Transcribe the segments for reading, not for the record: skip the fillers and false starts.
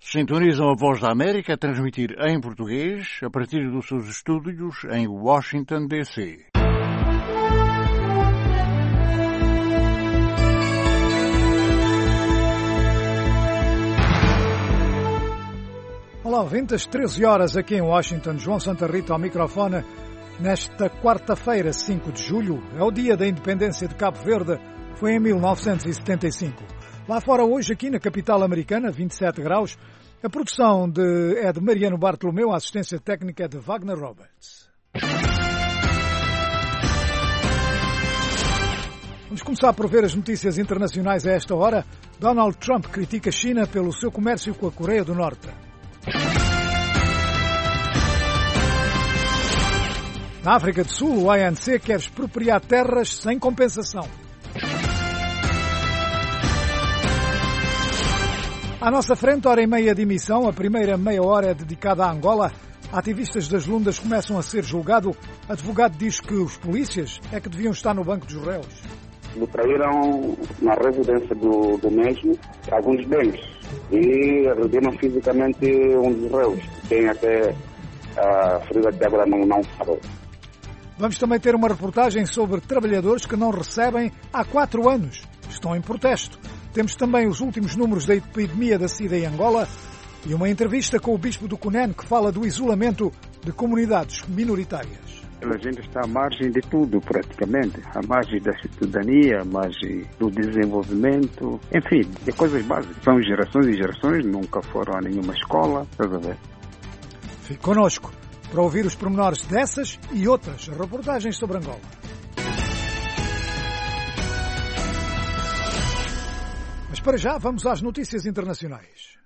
Sintonizam a Voz da América a transmitir em português a partir dos seus estúdios em Washington, D.C. Olá, ouvintes, 13 horas aqui em Washington. João Santa Rita ao microfone. Nesta quarta-feira, 5 de julho, é o dia da independência de Cabo Verde. Foi em 1975. Lá fora hoje, aqui na capital americana, 27 graus. A produção é de Mariano Bartolomeu, a assistência técnica é de Wagner Roberts. Vamos começar por ver as notícias internacionais a esta hora. Donald Trump critica a China pelo seu comércio com a Coreia do Norte. Na África do Sul, o ANC quer expropriar terras sem compensação. À nossa frente, hora e meia de emissão, a primeira meia hora é dedicada à Angola. Ativistas das Lundas começam a ser julgados. Advogado diz que os polícias é que deviam estar no banco dos réus. Subtraíram na residência do mesmo alguns bens e agrediram fisicamente um dos réus. Tem até a ferida de agora não parou. Vamos também ter uma reportagem sobre trabalhadores que não recebem há 4 anos. Estão em protesto. Temos também os últimos números da epidemia da SIDA em Angola e uma entrevista com o bispo do Cunene que fala do isolamento de comunidades minoritárias. A gente está à margem de tudo, praticamente. À margem da cidadania, à margem do desenvolvimento, enfim, de coisas básicas. São gerações e gerações, nunca foram a nenhuma escola, estás a ver? Fique connosco para ouvir os pormenores dessas e outras reportagens sobre Angola. Mas para já, vamos às notícias internacionais.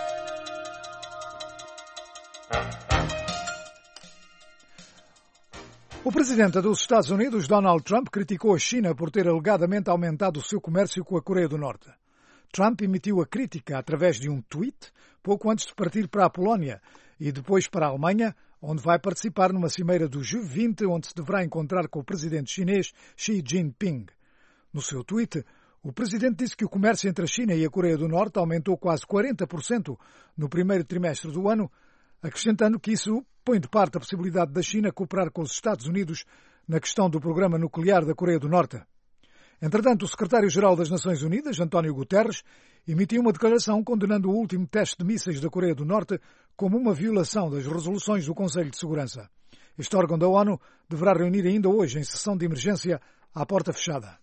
O presidente dos Estados Unidos, Donald Trump, criticou a China por ter alegadamente aumentado o seu comércio com a Coreia do Norte. Trump emitiu a crítica através de um tweet pouco antes de partir para a Polónia e depois para a Alemanha, onde vai participar numa cimeira do G20, onde se deverá encontrar com o presidente chinês Xi Jinping. No seu tweet, o presidente disse que o comércio entre a China e a Coreia do Norte aumentou quase 40% no primeiro trimestre do ano, acrescentando que isso põe de parte a possibilidade da China cooperar com os Estados Unidos na questão do programa nuclear da Coreia do Norte. Entretanto, o secretário-geral das Nações Unidas, António Guterres, emitiu uma declaração condenando o último teste de mísseis da Coreia do Norte como uma violação das resoluções do Conselho de Segurança. Este órgão da ONU deverá reunir ainda hoje em sessão de emergência à porta fechada.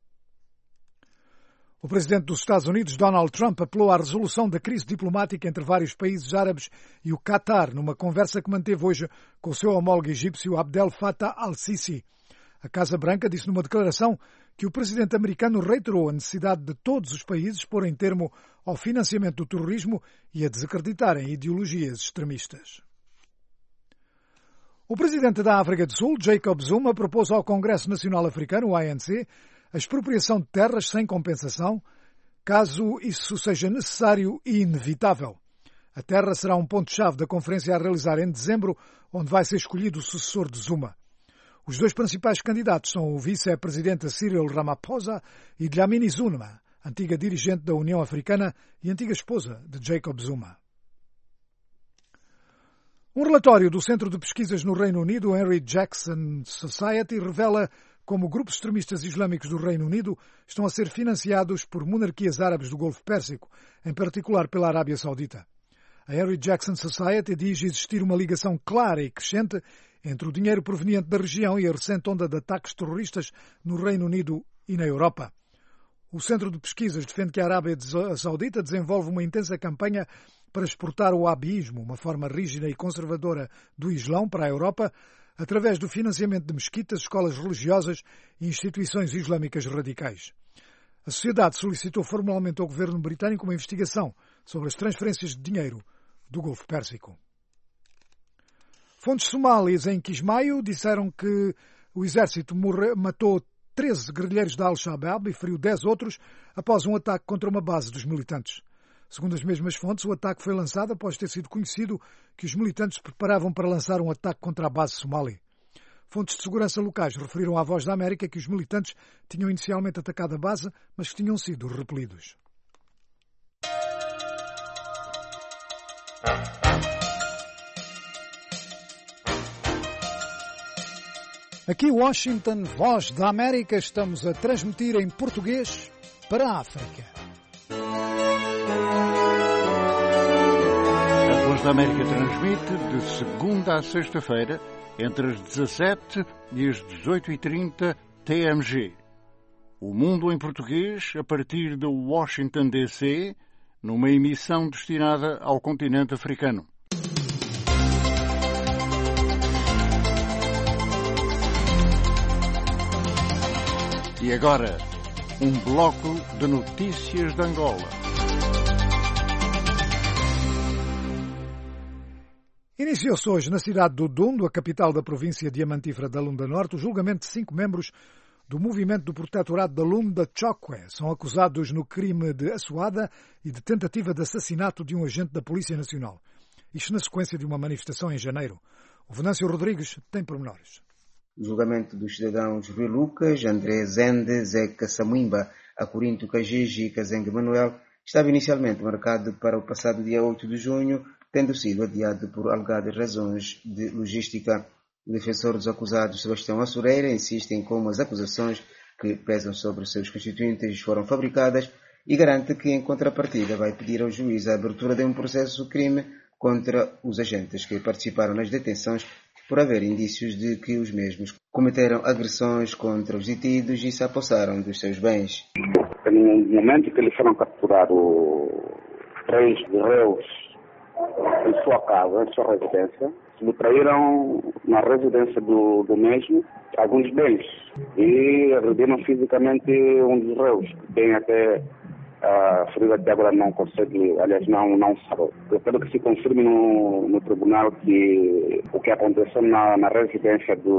O presidente dos Estados Unidos, Donald Trump, apelou à resolução da crise diplomática entre vários países árabes e o Qatar, numa conversa que manteve hoje com o seu homólogo egípcio Abdel Fattah al-Sisi. A Casa Branca disse numa declaração que o presidente americano reiterou a necessidade de todos os países porem termo ao financiamento do terrorismo e a desacreditarem ideologias extremistas. O presidente da África do Sul, Jacob Zuma, propôs ao Congresso Nacional Africano, o ANC, a expropriação de terras sem compensação, caso isso seja necessário e inevitável. A terra será um ponto-chave da conferência a realizar em dezembro, onde vai ser escolhido o sucessor de Zuma. Os dois principais candidatos são o vice-presidente Cyril Ramaphosa e Dlamini Zuma, antiga dirigente da União Africana e antiga esposa de Jacob Zuma. Um relatório do Centro de Pesquisas no Reino Unido, Henry Jackson Society, revela como grupos extremistas islâmicos do Reino Unido estão a ser financiados por monarquias árabes do Golfo Pérsico, em particular pela Arábia Saudita. A Henry Jackson Society diz existir uma ligação clara e crescente entre o dinheiro proveniente da região e a recente onda de ataques terroristas no Reino Unido e na Europa. O Centro de Pesquisas defende que a Arábia Saudita desenvolve uma intensa campanha para exportar o wahhabismo, uma forma rígida e conservadora do Islão, para a Europa, através do financiamento de mesquitas, escolas religiosas e instituições islâmicas radicais. A sociedade solicitou formalmente ao governo britânico uma investigação sobre as transferências de dinheiro do Golfo Pérsico. Fontes somálias em Kismayo disseram que o exército matou 13 guerrilheiros da Al-Shabaab e feriu 10 outros após um ataque contra uma base dos militantes. Segundo as mesmas fontes, o ataque foi lançado após ter sido conhecido que os militantes se preparavam para lançar um ataque contra a base somali. Fontes de segurança locais referiram à Voz da América que os militantes tinham inicialmente atacado a base, mas que tinham sido repelidos. Aqui Washington, Voz da América, estamos a transmitir em português para a África. A Voz da América transmite de segunda a sexta-feira, entre as 17 e as 18h30 TMG. O Mundo em Português, a partir de Washington, D.C., numa emissão destinada ao continente africano. E agora, um bloco de notícias de Angola. Iniciou-se hoje na cidade do Dundo, a capital da província diamantífera da Lunda Norte, o julgamento de 5 membros do movimento do protetorado da Lunda Chokwe. São acusados no crime de assoada e de tentativa de assassinato de um agente da Polícia Nacional. Isto na sequência de uma manifestação em janeiro. O Venâncio Rodrigues tem pormenores. O julgamento dos cidadãos Rui Lucas, André Zende, Zeca Samuimba, Acorinto Cagigi e Kazengue Manuel estava inicialmente marcado para o passado dia 8 de junho, tendo sido adiado por alegadas razões de logística. O defensor dos acusados, Sebastião Assureira, insiste em como as acusações que pesam sobre os seus constituintes foram fabricadas e garante que, em contrapartida, vai pedir ao juiz a abertura de um processo crime contra os agentes que participaram nas detenções por haver indícios de que os mesmos cometeram agressões contra os detidos e se apossaram dos seus bens. No momento que eles foram capturados, 3 réus em sua casa, em sua residência, subtraíram na residência do mesmo alguns bens e agrediram fisicamente um dos réus, que tem até a ferida de água, não consegue, aliás, não sabe. Eu quero que se confirme no tribunal que o que aconteceu na residência de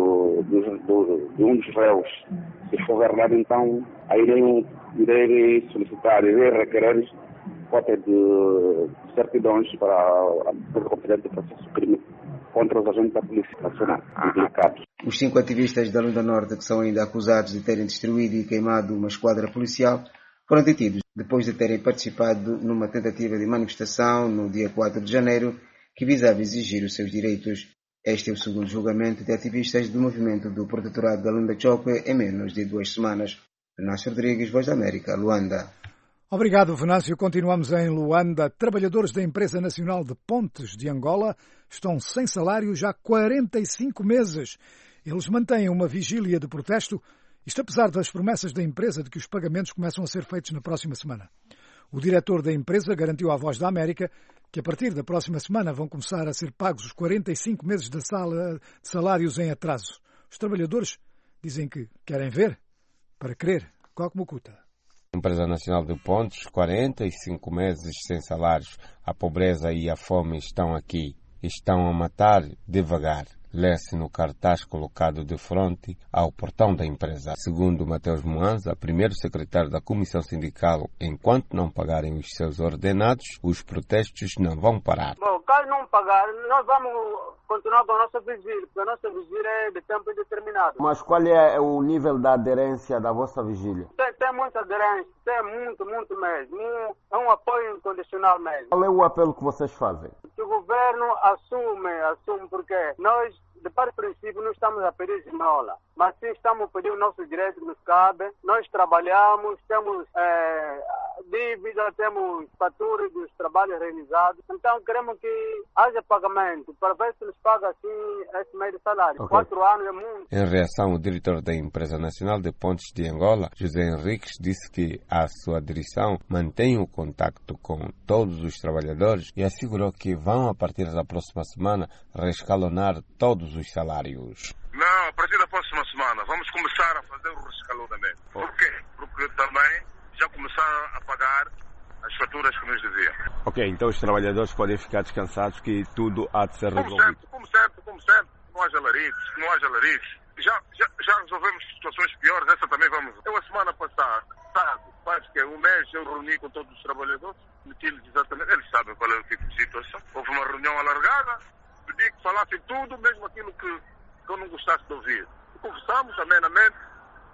um dos réus, se for verdade, então aí irei solicitar, irei requerer cópia de certidões para o competente processo crime contra os agentes da Polícia Nacional implicados. Os 5 ativistas da Lunda Norte, que são ainda acusados de terem destruído e queimado uma esquadra policial, foram detidos depois de terem participado numa tentativa de manifestação no dia 4 de janeiro que visava exigir os seus direitos. Este é o segundo julgamento de ativistas do movimento do protetorado da Lunda Chokwe em menos de 2 semanas. Venâncio Rodrigues, Voz da América, Luanda. Obrigado, Venâncio. Continuamos em Luanda. Trabalhadores da Empresa Nacional de Pontes de Angola estão sem salário já há 45 meses. Eles mantêm uma vigília de protesto, isto apesar das promessas da empresa de que os pagamentos começam a ser feitos na próxima semana. O diretor da empresa garantiu à Voz da América que a partir da próxima semana vão começar a ser pagos os 45 meses de salários em atraso. Os trabalhadores dizem que querem ver para crer. Cocmucuta. Empresa Nacional de Pontes, 45 meses sem salários. A pobreza e a fome estão aqui. Estão a matar devagar. Lê-se no cartaz colocado de frente ao portão da empresa. Segundo Mateus Moanza, primeiro secretário da Comissão Sindical, enquanto não pagarem os seus ordenados, os protestos não vão parar. Bom, caso não pagar, nós vamos continuar com a nossa vigília, porque a nossa vigília é de tempo indeterminado. Mas qual é o nível da aderência da vossa vigília? Tem muita aderência, tem muito mesmo. É um apoio incondicional mesmo. Qual é o apelo que vocês fazem? Que o governo assume, porque nós, de parte princípio, não estamos a pedir esmola, mas sim estamos a pedir o nosso direito que nos cabe. Nós trabalhamos, temos dívida, temos faturas dos trabalhos realizados, então queremos que haja pagamento, para ver se nos paga assim esse meio de salário. Okay. 4 anos é muito. Em reação, o diretor da Empresa Nacional de Pontes de Angola, José Henriques, disse que a sua direção mantém o contacto com todos os trabalhadores e assegurou que vão, a partir da próxima semana, rescalonar todos os salários. Não, a partir da próxima semana vamos começar a fazer o rescalonamento. Por quê? Porque também já começaram a pagar as faturas que nos deviam. Ok, então os trabalhadores podem ficar descansados que tudo há de ser resolvido. Como sempre, não haja alaridos. Já resolvemos situações piores, essa também vamos. Eu a semana passada, faz que um mês eu reuni com todos os trabalhadores, meti-lhes exatamente, eles sabem qual é o tipo de situação. Houve uma reunião alargada, pedi que falassem tudo, mesmo aquilo que eu não gostasse de ouvir. Conversamos amenamente,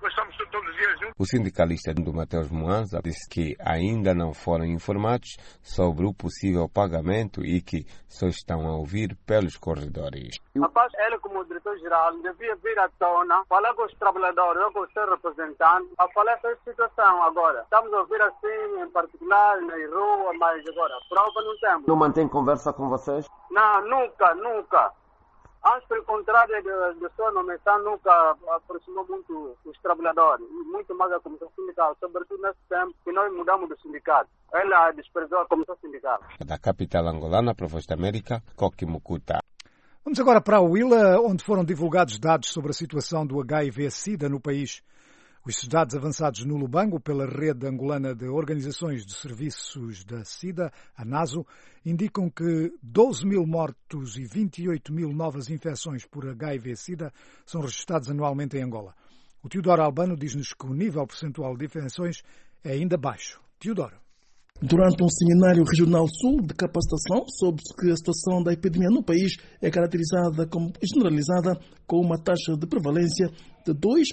Nós estamos todos os dias juntos. O sindicalista do Mateus Mwanza disse que ainda não foram informados sobre o possível pagamento e que só estão a ouvir pelos corredores. Rapaz, ele como diretor-geral devia vir à tona, falar com os trabalhadores, com os seus representantes, a falar essa situação agora. Estamos a ouvir assim, em particular, na rua, mas agora, prova não temos. Não mantém conversa com vocês? Não, nunca. Antes, pelo contrário, de sua nomeação nunca aproximou muito os trabalhadores, e muito mais a Comissão Sindical, sobretudo nesse tempo que nós mudamos do sindicato. Ela desprezou a Comissão Sindical. Da capital angolana, para a Voz da América, Coqui Mukuta. Vamos agora para a Huila, onde foram divulgados dados sobre a situação do HIV-Sida no país. Os dados avançados no Lubango pela Rede Angolana de Organizações de Serviços da SIDA, a NASO, indicam que 12 mil mortos e 28 mil novas infecções por HIV-Sida são registrados anualmente em Angola. O Teodoro Albano diz-nos que o nível percentual de infecções é ainda baixo. Teodoro. Durante um seminário regional sul de capacitação, soube-se que a situação da epidemia no país é caracterizada como generalizada, com uma taxa de prevalência de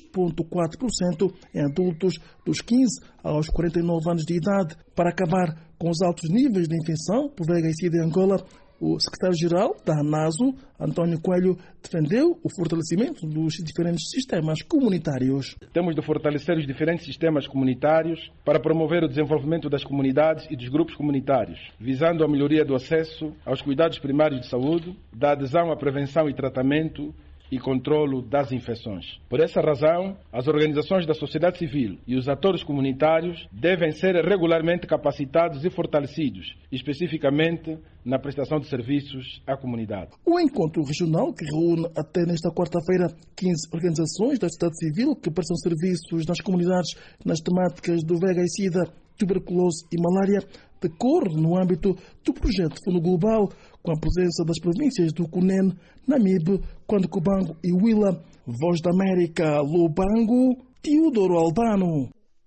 2,4% em adultos dos 15 aos 49 anos de idade. Para acabar com os altos níveis de infecção por VIH-Sida em Angola, o secretário-geral da ANASO, António Coelho, defendeu o fortalecimento dos diferentes sistemas comunitários. Temos de fortalecer os diferentes sistemas comunitários para promover o desenvolvimento das comunidades e dos grupos comunitários, visando a melhoria do acesso aos cuidados primários de saúde, da adesão à prevenção e tratamento e controlo das infecções. Por essa razão, as organizações da sociedade civil e os atores comunitários devem ser regularmente capacitados e fortalecidos, especificamente na prestação de serviços à comunidade. O encontro regional, que reúne até nesta quarta-feira 15 organizações da sociedade civil que prestam serviços nas comunidades nas temáticas do VIH-Sida, tuberculose e malária, decorre no âmbito do projeto Fundo Global, com a presença das províncias do Cunene, Namibe, Cubango e Huila. Voz da América, Lubango, Teodoro Albano.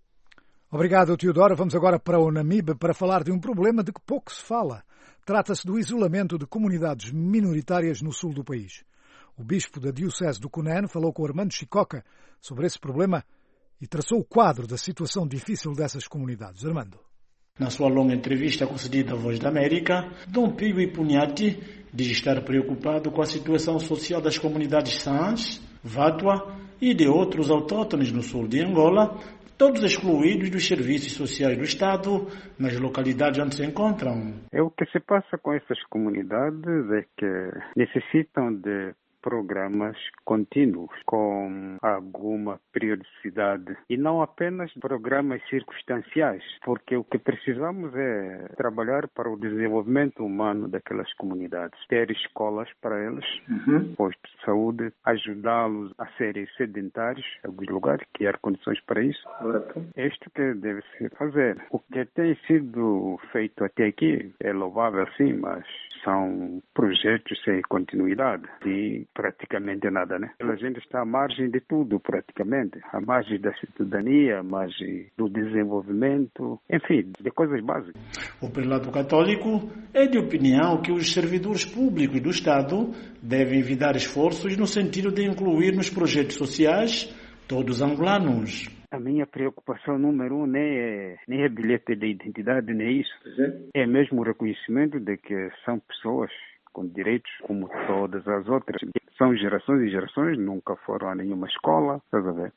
Obrigado, Teodoro. Vamos agora para o Namibe para falar de um problema de que pouco se fala. Trata-se do isolamento de comunidades minoritárias no sul do país. O bispo da Diocese do Cunene falou com Armando Chicoca sobre esse problema e traçou o quadro da situação difícil dessas comunidades. Armando. Na sua longa entrevista concedida à Voz da América, Dom Pio Ipugnati diz estar preocupado com a situação social das comunidades Sans, Vátua e de outros autóctones no sul de Angola, todos excluídos dos serviços sociais do Estado nas localidades onde se encontram. O que se passa com essas comunidades é que necessitam de programas contínuos, com alguma periodicidade, e não apenas programas circunstanciais, porque o que precisamos é trabalhar para o desenvolvimento humano daquelas comunidades, ter escolas para eles, postos de saúde, ajudá-los a serem sedentários em alguns lugares, criar condições para isso. É isto que deve-se fazer. O que tem sido feito até aqui é louvável, sim, mas são projetos sem continuidade e praticamente nada, né? A gente está à margem de tudo, praticamente. À margem da cidadania, à margem do desenvolvimento, enfim, de coisas básicas. O prelado católico é de opinião que os servidores públicos do Estado devem evitar esforços no sentido de incluir nos projetos sociais todos os angolanos. A minha preocupação número 1 nem é bilhete de identidade, nem isso. É mesmo o reconhecimento de que são pessoas com direitos como todas as outras. São gerações e gerações, nunca foram a nenhuma escola, estás a ver?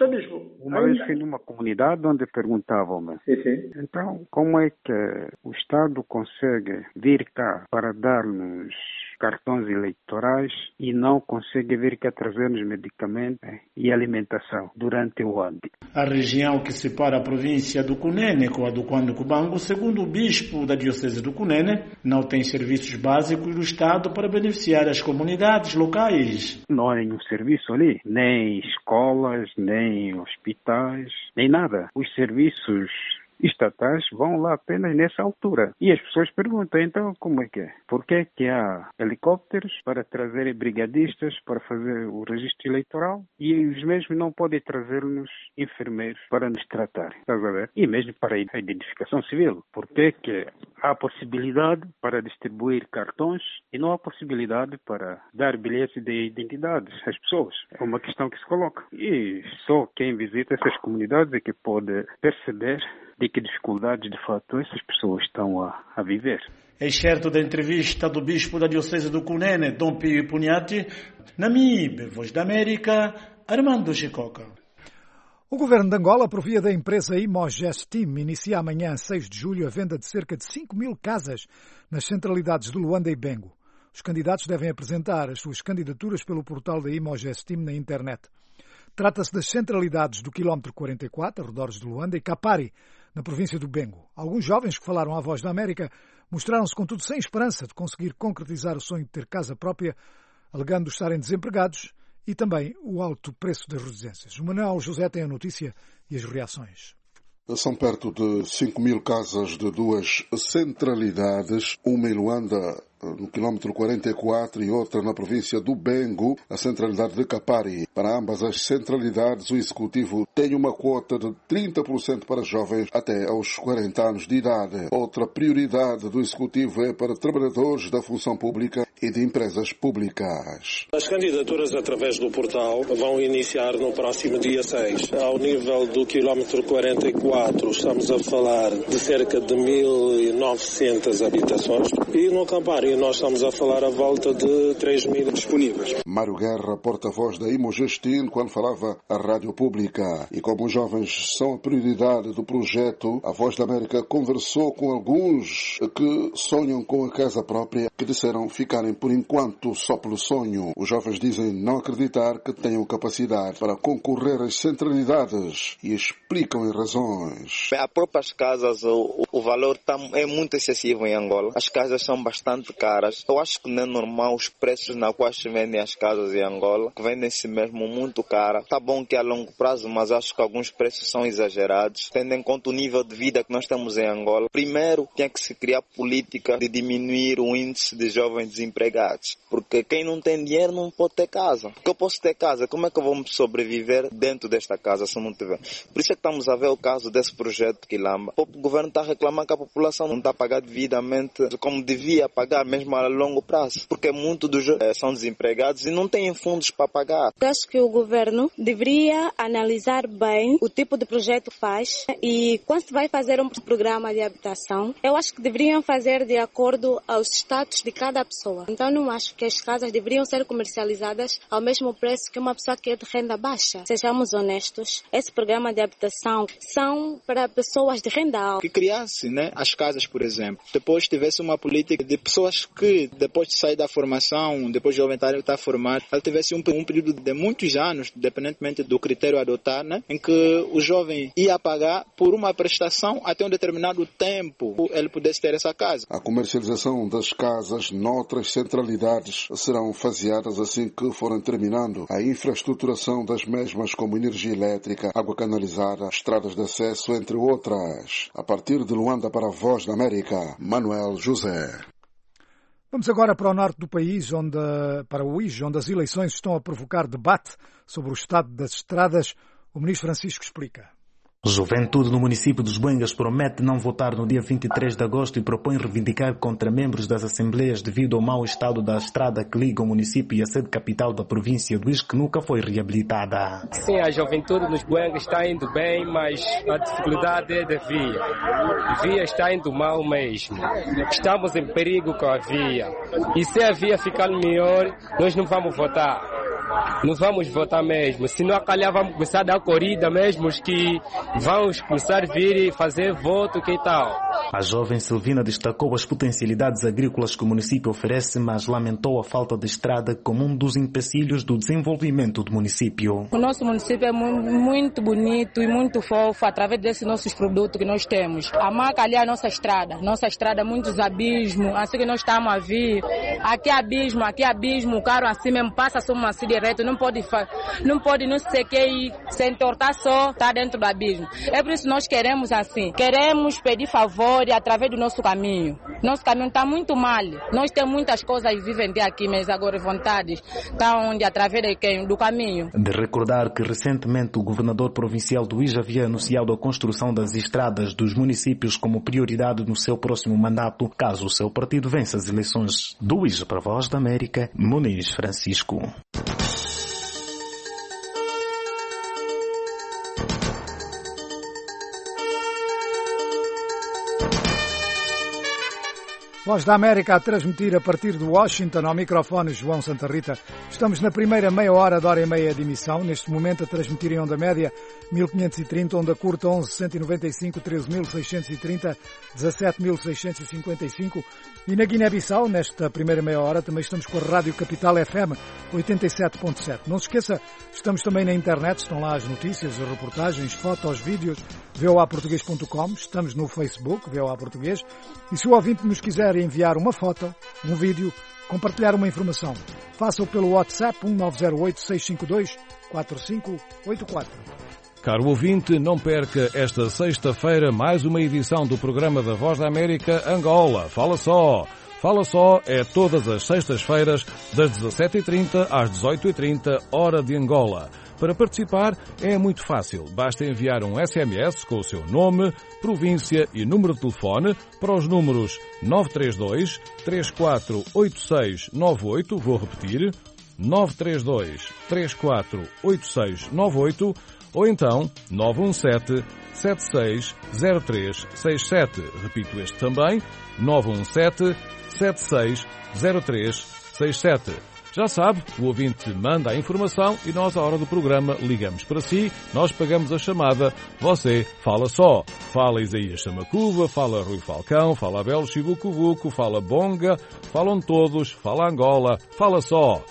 Uma vez fui numa comunidade onde perguntavam-me, então, como é que o Estado consegue vir cá para dar-nos cartões eleitorais e não consegue vir cá trazer-nos medicamentos e alimentação durante o ano? A região que separa a província do Cunene com a do Cubango, segundo o bispo da Diocese do Cunene, não tem serviços básicos do Estado para beneficiar as comunidades locais. Não há nenhum serviço ali, nem escolas, nem hospitais, nem nada. Os serviços estatais vão lá apenas nessa altura. E as pessoas perguntam, então como é que é? Por que é que há helicópteros para trazer brigadistas para fazer o registro eleitoral e os mesmos não podem trazer-nos enfermeiros para nos tratar? Estás a ver? E mesmo para a identificação civil. Por que é que há possibilidade para distribuir cartões e não há possibilidade para dar bilhetes de identidade às pessoas? É uma questão que se coloca. E só quem visita essas comunidades é que pode perceber de que dificuldades, de fato, essas pessoas estão a viver. Excerto da entrevista do bispo da Diocese do Cunene, Dom Pio Pugnati, na MIB, Voz da América, Armando Chicoca. O governo de Angola, por via da empresa Imogestim, inicia amanhã, 6 de julho, a venda de cerca de 5.000 casas nas centralidades de Luanda e Bengo. Os candidatos devem apresentar as suas candidaturas pelo portal da Imogestim na internet. Trata-se das centralidades do quilómetro 44, arredores de Luanda, e Capari, na província do Bengo. Alguns jovens que falaram à Voz da América mostraram-se, contudo, sem esperança de conseguir concretizar o sonho de ter casa própria, alegando estarem desempregados e também o alto preço das residências. O Manuel José tem a notícia e as reações. São perto de 5.000 casas de duas centralidades, uma em Luanda, no quilómetro 44, e outra na província do Bengo, a centralidade de Capari. Para ambas as centralidades, o executivo tem uma quota de 30% para jovens até aos 40 anos de idade. Outra prioridade do executivo é para trabalhadores da função pública e de empresas públicas. As candidaturas através do portal vão iniciar no próximo dia 6. Ao nível do quilómetro 44, estamos a falar de cerca de 1.900 habitações, e no Capari nós estamos a falar à volta de 3.000 disponíveis. Mário Guerra, porta-voz da Imogestim, quando falava à Rádio Pública. E como os jovens são a prioridade do projeto, a Voz da América conversou com alguns que sonham com a casa própria, que disseram ficarem por enquanto só pelo sonho. Os jovens dizem não acreditar que tenham capacidade para concorrer às centralidades e explicam as razões. As próprias casas, o valor é muito excessivo em Angola. As casas são bastante caras. Eu acho que não é normal os preços na quais se vendem as casas em Angola, que vendem-se mesmo muito cara. Está bom que é a longo prazo, mas acho que alguns preços são exagerados, tendo em conta o nível de vida que nós temos em Angola. Primeiro, tem que se criar política de diminuir o índice de jovens desempregados, porque quem não tem dinheiro não pode ter casa. Porque eu posso ter casa, como é que eu vou sobreviver dentro desta casa se não tiver? Por isso é que estamos a ver o caso desse projeto Quilamba. O governo está reclamando que a população não está a pagar devidamente como devia pagar, mesmo a longo prazo, porque muitos dos são desempregados e não têm fundos para pagar. Eu acho que o governo deveria analisar bem o tipo de projeto que faz, e quando se vai fazer um programa de habitação, eu acho que deveriam fazer de acordo aos status de cada pessoa. Então não acho que as casas deveriam ser comercializadas ao mesmo preço que uma pessoa que é de renda baixa. Sejamos honestos, esse programa de habitação são para pessoas de renda alta. Que criasse, as casas, por exemplo. Depois tivesse uma política de pessoas que, depois de sair da formação, depois de estar formado, ela tivesse um período de muitos anos, independentemente do critério a adotar, em que o jovem ia pagar por uma prestação até um determinado tempo, ele pudesse ter essa casa. A comercialização das casas noutras centralidades serão faseadas assim que forem terminando a infraestruturação das mesmas, como energia elétrica, água canalizada, estradas de acesso, entre outras. A partir de Luanda, para a Voz da América, Manuel José. Vamos agora para o norte do país, para o Uís, onde as eleições estão a provocar debate sobre o estado das estradas. O ministro Francisco explica. Juventude no município dos Buengas promete não votar no dia 23 de agosto e propõe reivindicar contra membros das assembleias devido ao mau estado da estrada que liga o município e a sede capital da província do Uís, que nunca foi reabilitada. Sim, a juventude nos Buengas está indo bem, mas a dificuldade é da via. A via está indo mal mesmo. Estamos em perigo com a via. E se a via ficar melhor, nós não vamos votar. Não vamos votar mesmo. Se não, a calhar vamos começar a dar corrida mesmo, os que vamos começar a vir e fazer voto, que tal? A jovem Silvina destacou as potencialidades agrícolas que o município oferece, mas lamentou a falta de estrada como um dos empecilhos do desenvolvimento do município. O nosso município é muito bonito e muito fofo através desses nossos produtos que nós temos. A marca ali é a nossa estrada, muitos abismos, assim que nós estamos a vir, aqui abismo, o carro assim mesmo passa só assim direto, não pode não sei o que, se entortar só, tá dentro do abismo. É por isso que nós queremos assim, queremos pedir favor através do nosso caminho. Nosso caminho está muito mal. Nós temos muitas coisas vivendo aqui, mas agora vontades estão onde através do caminho. De recordar que recentemente o governador provincial do Ija havia anunciado a construção das estradas dos municípios como prioridade no seu próximo mandato, caso o seu partido vença as eleições. Do Ija para a Voz da América, Muniz Francisco. Voz da América a transmitir a partir de Washington, ao microfone João Santa Rita. Estamos na primeira meia hora, de hora e meia de emissão. Neste momento a transmitir em onda média 1530, onda curta 11.195, 13.630, 17.655. E na Guiné-Bissau, nesta primeira meia hora, também estamos com a Rádio Capital FM 87.7. Não se esqueça, estamos também na internet, estão lá as notícias, as reportagens, fotos, vídeos, voaportugues.com. Estamos no Facebook, VOA Português. E se o ouvinte nos quiser enviar uma foto, um vídeo, compartilhar uma informação, faça-o pelo WhatsApp 1908-652-4584. Caro ouvinte, não perca esta sexta-feira mais uma edição do programa da Voz da América Angola. Fala só! Fala só é todas as sextas-feiras das 17h30 às 18h30, hora de Angola. Para participar é muito fácil. Basta enviar um SMS com o seu nome, província e número de telefone para os números 932 348698, vou repetir, 932 348698, ou então 917 760367. Repito este também, 917 760367. Já sabe, o ouvinte manda a informação e nós, à hora do programa, ligamos para si, nós pagamos a chamada, você fala só. Fala Isaías Chamacuva, fala Rui Falcão, fala Abel Chibucubuco, fala Bonga, falam todos, fala Angola, fala só.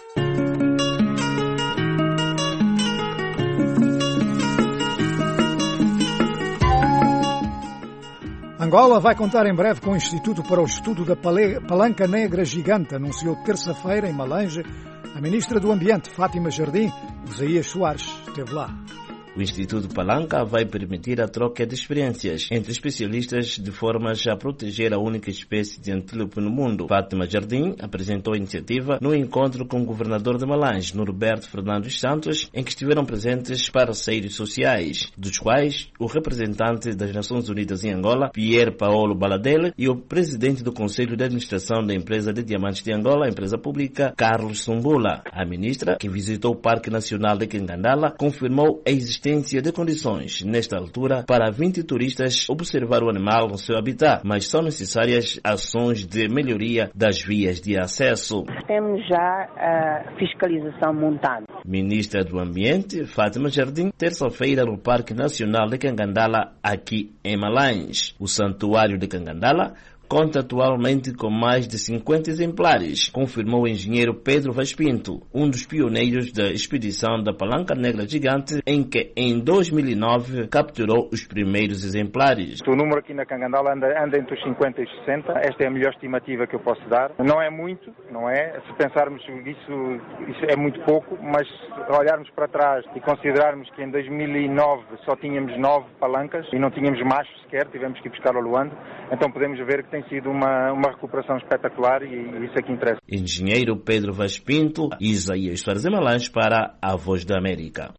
Angola vai contar em breve com o Instituto para o Estudo da Palanca Negra Gigante, anunciou terça-feira em Malange a ministra do Ambiente, Fátima Jardim. Isaías Soares esteve lá. O Instituto Palanca vai permitir a troca de experiências entre especialistas de formas a proteger a única espécie de antílope no mundo. Fátima Jardim apresentou a iniciativa no encontro com o governador de Malange, Norberto Fernando Santos, em que estiveram presentes parceiros sociais, dos quais o representante das Nações Unidas em Angola, Pierre Paolo Baladelle, e o presidente do Conselho de Administração da Empresa de Diamantes de Angola, a empresa pública, Carlos Sumbula. A ministra, que visitou o Parque Nacional de Kangandala, confirmou a existência de condições, nesta altura, para 20 turistas observar o animal no seu habitat, mas são necessárias ações de melhoria das vias de acesso. Temos já a fiscalização montada. Ministra do Ambiente, Fátima Jardim, terça-feira no Parque Nacional de Kangandala, aqui em Malange. O Santuário de Kangandala conta atualmente com mais de 50 exemplares, confirmou o engenheiro Pedro Vaz Pinto, um dos pioneiros da expedição da Palanca Negra Gigante, em que em 2009 capturou os primeiros exemplares. O número aqui na Kangandala anda entre os 50 e os 60, esta é a melhor estimativa que eu posso dar. Não é muito, não é? Se pensarmos isso é muito pouco, mas se olharmos para trás e considerarmos que em 2009 só tínhamos 9 palancas e não tínhamos machos sequer, tivemos que ir buscar ao Luanda, então podemos ver que tem sido uma recuperação espetacular e isso é que interessa. Engenheiro Pedro Vaz Pinto, Isaías Soares de Malange para a Voz da América.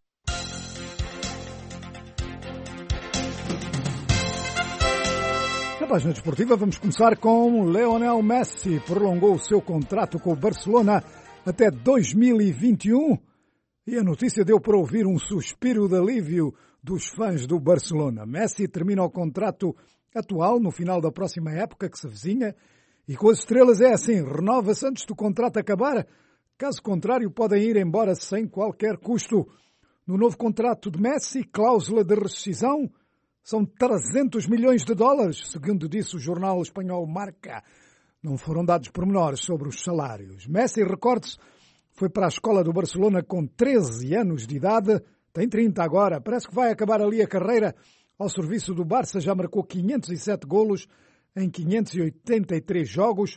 Na página desportiva vamos começar com Lionel Messi. Prolongou o seu contrato com o Barcelona até 2021 e a notícia deu para ouvir um suspiro de alívio dos fãs do Barcelona. Messi termina o contrato atual no final da próxima época que se avizinha e com as estrelas é assim, renova-se antes do contrato acabar, caso contrário podem ir embora sem qualquer custo. No novo contrato de Messi, cláusula de rescisão, são 300 milhões de dólares, segundo disse o jornal espanhol Marca. Não foram dados pormenores sobre os salários. Messi, recorde-se, foi para a escola do Barcelona com 13 anos de idade, tem 30 agora, parece que vai acabar ali a carreira. Ao serviço do Barça já marcou 507 golos em 583 jogos,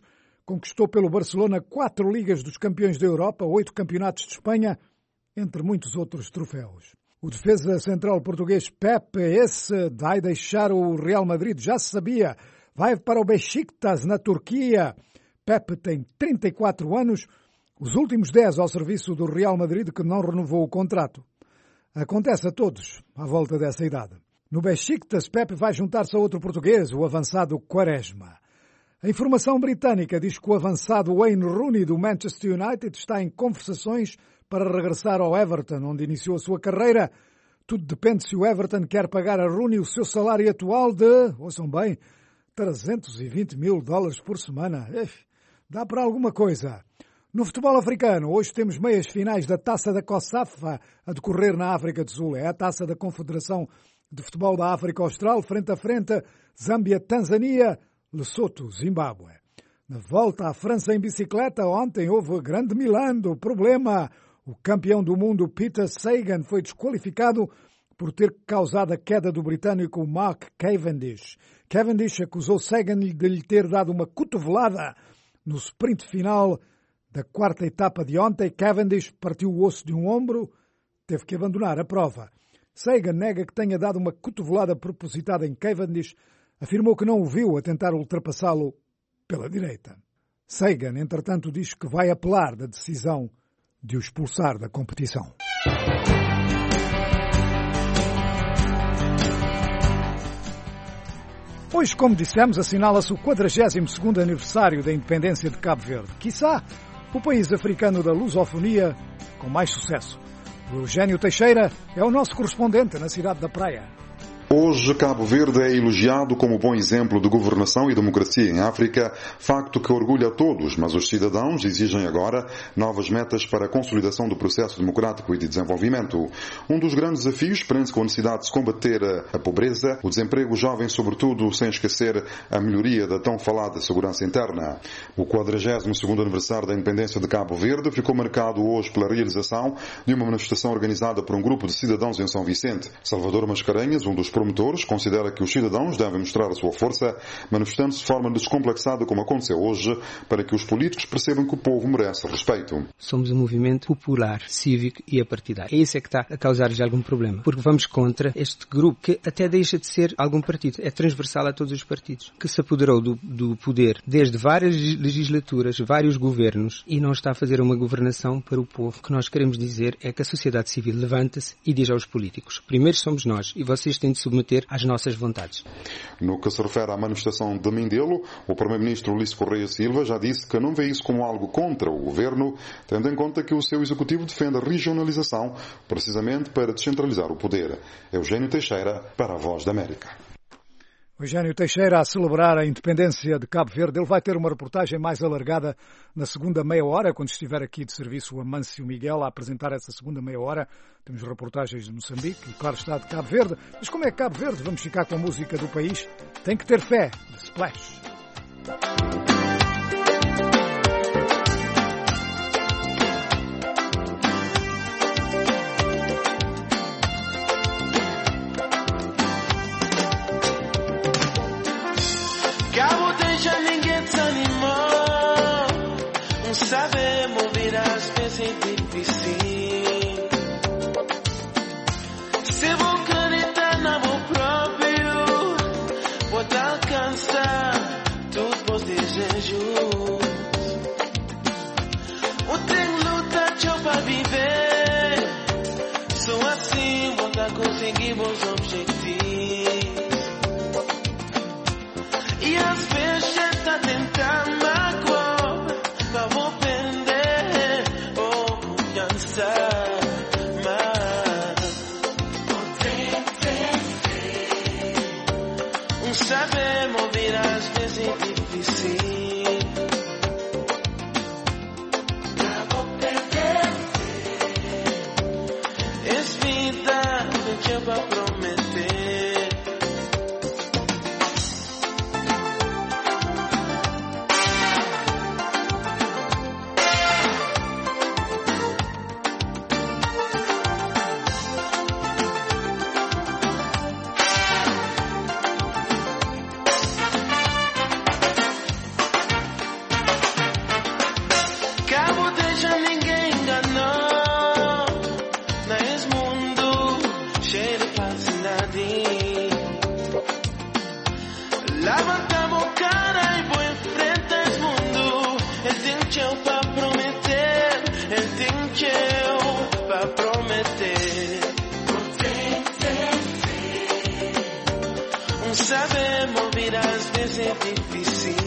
conquistou pelo Barcelona 4 Ligas dos Campeões da Europa, 8 Campeonatos de Espanha, entre muitos outros troféus. O defesa central português Pepe, esse vai deixar o Real Madrid, já se sabia, vai para o Beşiktaş na Turquia. Pepe tem 34 anos, os últimos 10 ao serviço do Real Madrid, que não renovou o contrato. Acontece a todos à volta dessa idade. No Beşiktaş, Pepe vai juntar-se a outro português, o avançado Quaresma. A informação britânica diz que o avançado Wayne Rooney do Manchester United está em conversações para regressar ao Everton, onde iniciou a sua carreira. Tudo depende se o Everton quer pagar a Rooney o seu salário atual de, ouçam bem, $320 mil por semana. Dá para alguma coisa. No futebol africano, hoje temos meias finais da Taça da COSAFA a decorrer na África do Sul. É a Taça da Confederação de Futebol da África Austral, frente a frente, Zâmbia-Tanzânia, Lesoto-Zimbábue. Na volta à França em bicicleta, ontem houve grande milando. O problema, o campeão do mundo Peter Sagan foi desqualificado por ter causado a queda do britânico Mark Cavendish. Cavendish acusou Sagan de lhe ter dado uma cotovelada no sprint final da quarta etapa de ontem. Cavendish partiu o osso de um ombro, teve que abandonar a prova. Sagan nega que tenha dado uma cotovelada propositada em Cavendish, afirmou que não o viu a tentar ultrapassá-lo pela direita. Sagan, entretanto, diz que vai apelar da decisão de o expulsar da competição. Hoje, como dissemos, assinala-se o 42º aniversário da independência de Cabo Verde. Quiçá o país africano da lusofonia com mais sucesso. O Eugênio Teixeira é o nosso correspondente na cidade da Praia. Hoje, Cabo Verde é elogiado como bom exemplo de governação e democracia em África, facto que orgulha a todos, mas os cidadãos exigem agora novas metas para a consolidação do processo democrático e de desenvolvimento. Um dos grandes desafios prende-se com a necessidade de se combater a pobreza, o desemprego jovem, sobretudo, sem esquecer a melhoria da tão falada segurança interna. O 42º aniversário da independência de Cabo Verde ficou marcado hoje pela realização de uma manifestação organizada por um grupo de cidadãos em São Vicente. Salvador Mascarenhas, um dos promotores, considera que os cidadãos devem mostrar a sua força, manifestando-se de forma descomplexada como aconteceu hoje, para que os políticos percebam que o povo merece respeito. Somos um movimento popular, cívico e apartidário. É isso que está a causar já algum problema, porque vamos contra este grupo que até deixa de ser algum partido, é transversal a todos os partidos, que se apoderou do poder desde várias legislaturas, vários governos, e não está a fazer uma governação para o povo. O que nós queremos dizer é que a sociedade civil levanta-se e diz aos políticos: primeiro somos nós e vocês têm de submeter às nossas vontades. No que se refere à manifestação de Mindelo, o Primeiro-Ministro Ulisses Correia Silva já disse que não vê isso como algo contra o governo, tendo em conta que o seu executivo defende a regionalização, precisamente para descentralizar o poder. Eugênio Teixeira, para a Voz da América. Eugênio Teixeira a celebrar a independência de Cabo Verde. Ele vai ter uma reportagem mais alargada na segunda meia hora, quando estiver aqui de serviço o Amâncio Miguel a apresentar essa segunda meia hora. Temos reportagens de Moçambique e, claro está, de Cabo Verde. Mas como é Cabo Verde? Vamos ficar com a música do país. Tem que ter fé, de Splash. Sabemos vir às vezes difícil. Se vou acreditar na amor próprio, pode alcançar tudo os desejos. O tem luta tchau para viver. Só assim vou conseguir bons objetivos. E às vezes está tentando magoar. Vou perder ou confiançar, mas sabemos vir às vezes difícil. Vou perder. Es vida, não tinha para prometer. teu pra prometer, teu pra prometer. Sabemos ouvir às vezes é difícil.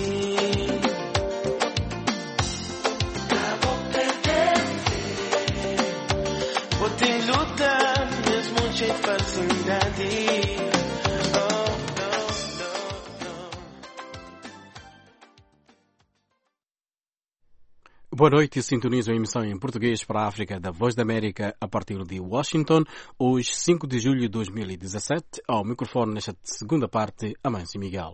Vou te lutar mesmo sem facilidade. Boa noite, sintonizam a emissão em português para a África da Voz da América a partir de Washington, hoje 5 de julho de 2017, ao microfone nesta segunda parte, Amâncio Miguel.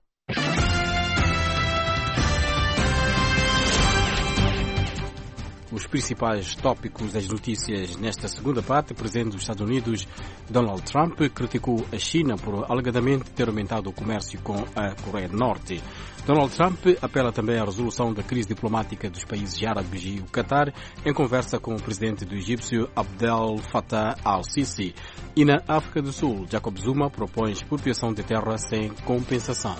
Os principais tópicos das notícias nesta segunda parte: o presidente dos Estados Unidos, Donald Trump, criticou a China por alegadamente ter aumentado o comércio com a Coreia do Norte. Donald Trump apela também à resolução da crise diplomática dos países árabes e o Qatar em conversa com o presidente do egípcio Abdel Fattah al-Sisi. E na África do Sul, Jacob Zuma propõe expropriação de terra sem compensação.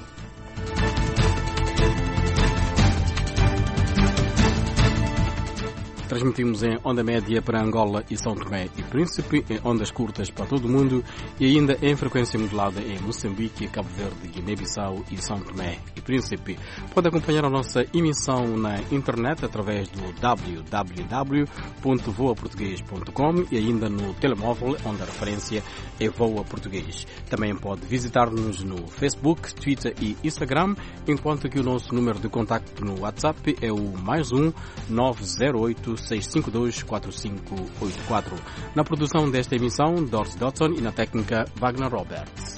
Transmitimos em onda média para Angola e São Tomé e Príncipe, em ondas curtas para todo o mundo e ainda em frequência modulada em Moçambique, Cabo Verde, Guiné-Bissau e São Tomé e Príncipe. Pode acompanhar a nossa emissão na internet através do www.voaportugues.com e ainda no telemóvel, onde a referência é Voa Português. Também pode visitar-nos no Facebook, Twitter e Instagram, enquanto que o nosso número de contacto no WhatsApp é o +1 908 652-4584. Na produção desta emissão, Doris Dodson, e na técnica, Wagner Roberts.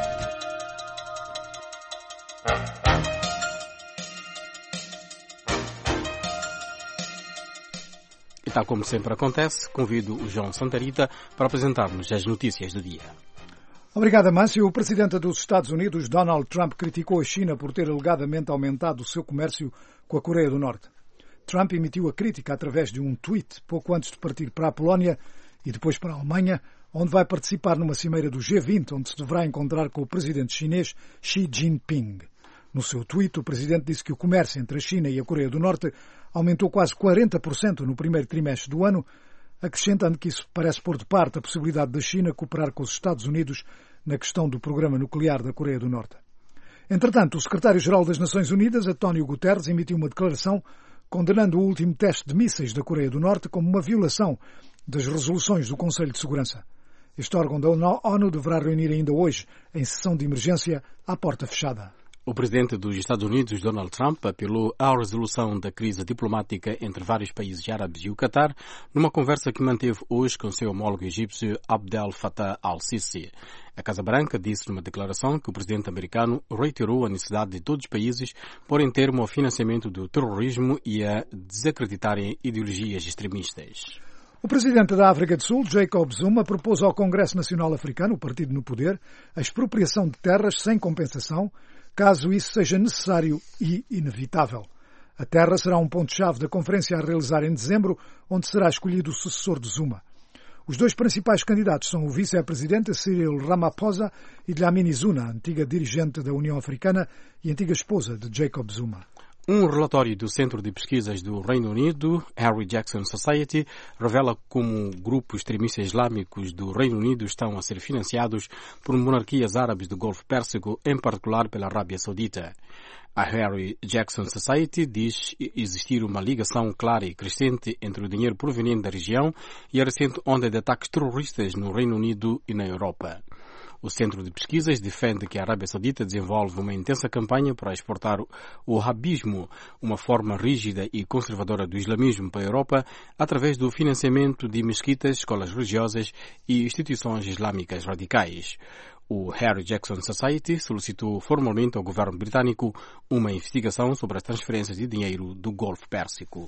E tal como sempre acontece, convido o João Santarita para apresentar-nos as notícias do dia. Obrigado, Amâncio. O presidente dos Estados Unidos, Donald Trump, criticou a China por ter alegadamente aumentado o seu comércio com a Coreia do Norte. Trump emitiu a crítica através de um tweet pouco antes de partir para a Polónia e depois para a Alemanha, onde vai participar numa cimeira do G20, onde se deverá encontrar com o presidente chinês Xi Jinping. No seu tweet, o presidente disse que o comércio entre a China e a Coreia do Norte aumentou quase 40% no primeiro trimestre do ano, acrescentando que isso parece pôr de parte a possibilidade da China cooperar com os Estados Unidos na questão do programa nuclear da Coreia do Norte. Entretanto, o secretário-geral das Nações Unidas, António Guterres, emitiu uma declaração condenando o último teste de mísseis da Coreia do Norte como uma violação das resoluções do Conselho de Segurança. Este órgão da ONU deverá reunir ainda hoje, em sessão de emergência, à porta fechada. O presidente dos Estados Unidos, Donald Trump, apelou à resolução da crise diplomática entre vários países árabes e o Qatar, numa conversa que manteve hoje com seu homólogo egípcio Abdel Fattah al-Sisi. A Casa Branca disse numa declaração que o presidente americano reiterou a necessidade de todos os países porem termo ao financiamento do terrorismo e a desacreditarem ideologias extremistas. O presidente da África do Sul, Jacob Zuma, propôs ao Congresso Nacional Africano, o partido no poder, a expropriação de terras sem compensação, caso isso seja necessário e inevitável. A terra será um ponto-chave da conferência a realizar em dezembro, onde será escolhido o sucessor de Zuma. Os dois principais candidatos são o vice-presidente Cyril Ramaphosa e Dlamini Zuma, antiga dirigente da União Africana e antiga esposa de Jacob Zuma. Um relatório do Centro de Pesquisas do Reino Unido, Harry Jackson Society, revela como grupos extremistas islâmicos do Reino Unido estão a ser financiados por monarquias árabes do Golfo Pérsico, em particular pela Arábia Saudita. A Harry Jackson Society diz existir uma ligação clara e crescente entre o dinheiro proveniente da região e a recente onda de ataques terroristas no Reino Unido e na Europa. O Centro de Pesquisas defende que a Arábia Saudita desenvolve uma intensa campanha para exportar o wahhabismo, uma forma rígida e conservadora do islamismo, para a Europa, através do financiamento de mesquitas, escolas religiosas e instituições islâmicas radicais. O Harry Jackson Society solicitou formalmente ao governo britânico uma investigação sobre as transferências de dinheiro do Golfo Pérsico.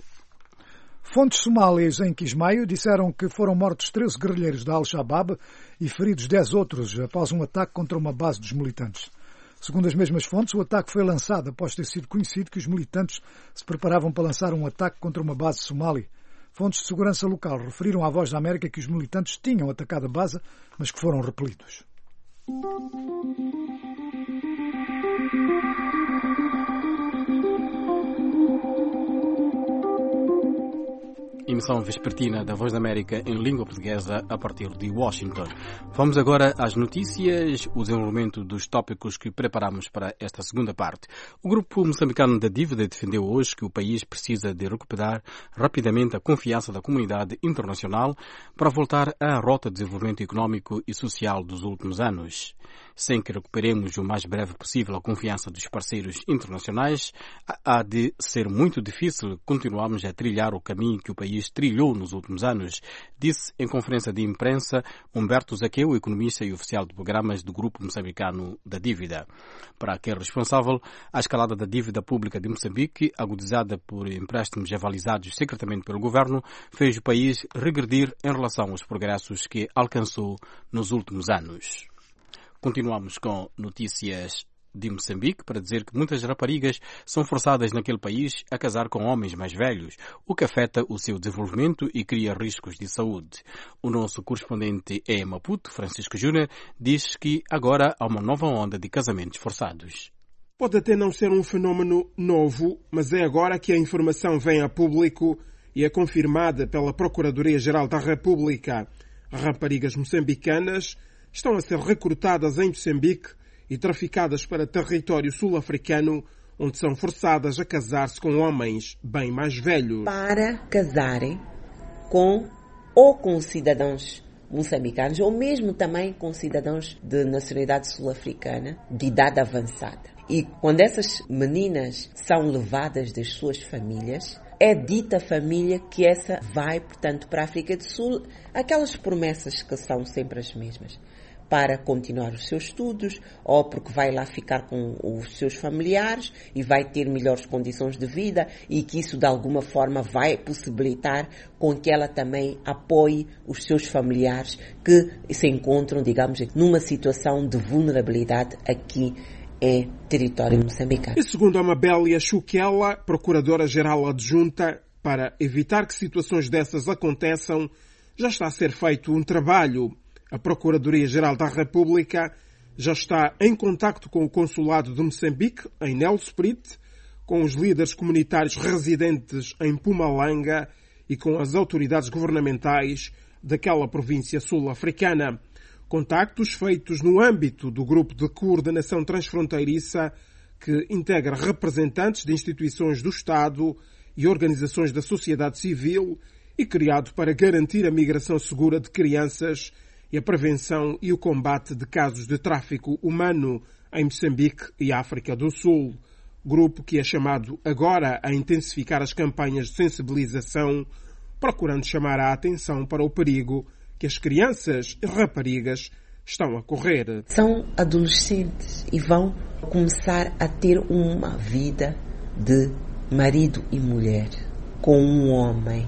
Fontes somálias em Kismayo disseram que foram mortos 13 guerrilheiros da Al-Shabaab e feridos 10 outros após um ataque contra uma base dos militantes. Segundo as mesmas fontes, o ataque foi lançado após ter sido conhecido que os militantes se preparavam para lançar um ataque contra uma base somali. Fontes de segurança local referiram à Voz da América que os militantes tinham atacado a base, mas que foram repelidos. emissão vespertina da Voz da América em língua portuguesa a partir de Washington. Vamos agora às notícias, o desenvolvimento dos tópicos que preparamos para esta segunda parte. O grupo moçambicano da dívida defendeu hoje que o país precisa de recuperar rapidamente a confiança da comunidade internacional para voltar à rota de desenvolvimento económico e social dos últimos anos. Sem que recuperemos o mais breve possível a confiança dos parceiros internacionais, há de ser muito difícil continuarmos a trilhar o caminho que o país trilhou nos últimos anos, disse em conferência de imprensa Humberto Zaqueu, economista e oficial de programas do Grupo Moçambicano da Dívida. Para aquele responsável, a escalada da dívida pública de Moçambique, agudizada por empréstimos avalizados secretamente pelo governo, fez o país regredir em relação aos progressos que alcançou nos últimos anos. Continuamos com notícias de Moçambique para dizer que muitas raparigas são forçadas naquele país a casar com homens mais velhos, o que afeta o seu desenvolvimento e cria riscos de saúde. O nosso correspondente em Maputo, Francisco Júnior, diz que agora há uma nova onda de casamentos forçados. Pode até não ser um fenómeno novo, mas é agora que a informação vem a público e é confirmada pela Procuradoria-Geral da República. As raparigas moçambicanas estão a ser recrutadas em Moçambique e traficadas para território sul-africano, onde são forçadas a casar-se com homens bem mais velhos. Para casarem com cidadãos moçambicanos, ou mesmo também com cidadãos de nacionalidade sul-africana, de idade avançada. E quando essas meninas são levadas das suas famílias, é dita a família que essa vai, portanto, para a África do Sul, aquelas promessas que são sempre as mesmas, para continuar os seus estudos, ou porque vai lá ficar com os seus familiares e vai ter melhores condições de vida e que isso de alguma forma vai possibilitar com que ela também apoie os seus familiares que se encontram, digamos, numa situação de vulnerabilidade aqui em território moçambicano. E segundo a Amabélia Chuquela, Procuradora-Geral Adjunta, para evitar que situações dessas aconteçam, já está a ser feito um trabalho. A Procuradoria-Geral da República já está em contacto com o Consulado de Moçambique, em Nelspruit, com os líderes comunitários residentes em Mpumalanga e com as autoridades governamentais daquela província sul-africana. Contactos feitos no âmbito do Grupo de Coordenação Transfronteiriça, que integra representantes de instituições do Estado e organizações da sociedade civil e criado para garantir a migração segura de crianças e a prevenção e o combate de casos de tráfico humano em Moçambique e África do Sul. Grupo que é chamado agora a intensificar as campanhas de sensibilização, procurando chamar a atenção para o perigo que as crianças e raparigas estão a correr. São adolescentes e vão começar a ter uma vida de marido e mulher com um homem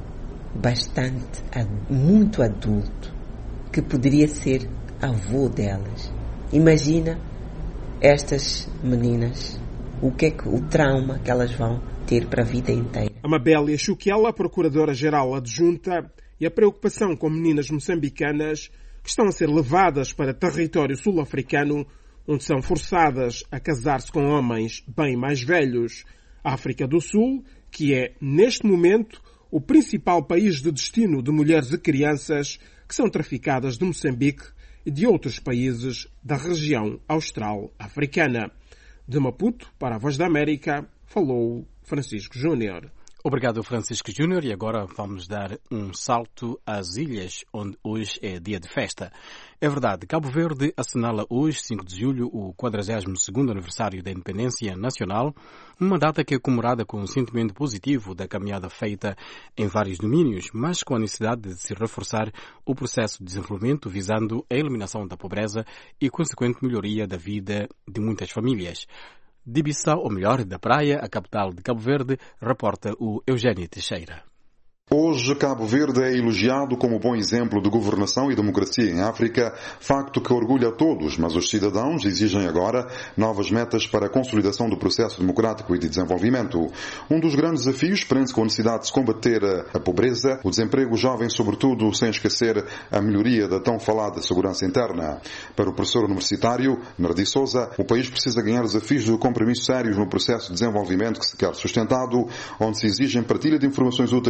muito adulto, que poderia ser avô delas. Imagina estas meninas, o trauma que elas vão ter para a vida inteira. Amabélia Chuquela, Procuradora-Geral Adjunta, e a preocupação com meninas moçambicanas que estão a ser levadas para território sul-africano, onde são forçadas a casar-se com homens bem mais velhos. A África do Sul, que é, neste momento, o principal país de destino de mulheres e crianças que são traficadas de Moçambique e de outros países da região austral africana. De Maputo, para a Voz da América, falou Francisco Júnior. Obrigado, Francisco Júnior. E agora vamos dar um salto às ilhas, onde hoje é dia de festa. É verdade, Cabo Verde assinala hoje, 5 de julho, o 42º aniversário da independência nacional, uma data que é comemorada com um sentimento positivo da caminhada feita em vários domínios, mas com a necessidade de se reforçar o processo de desenvolvimento visando a eliminação da pobreza e consequente melhoria da vida de muitas famílias. De Bissau, ou melhor, da Praia, a capital de Cabo Verde, reporta o Eugênio Teixeira. Hoje, Cabo Verde é elogiado como bom exemplo de governação e democracia em África, facto que orgulha a todos, mas os cidadãos exigem agora novas metas para a consolidação do processo democrático e de desenvolvimento. Um dos grandes desafios prende-se com a necessidade de se combater a pobreza, o desemprego jovem, sobretudo, sem esquecer a melhoria da tão falada segurança interna. Para o professor universitário, Nardi Souza, o país precisa ganhar desafios de compromissos sérios no processo de desenvolvimento que se quer sustentado, onde se exigem partilha de informações úteis com as comunidades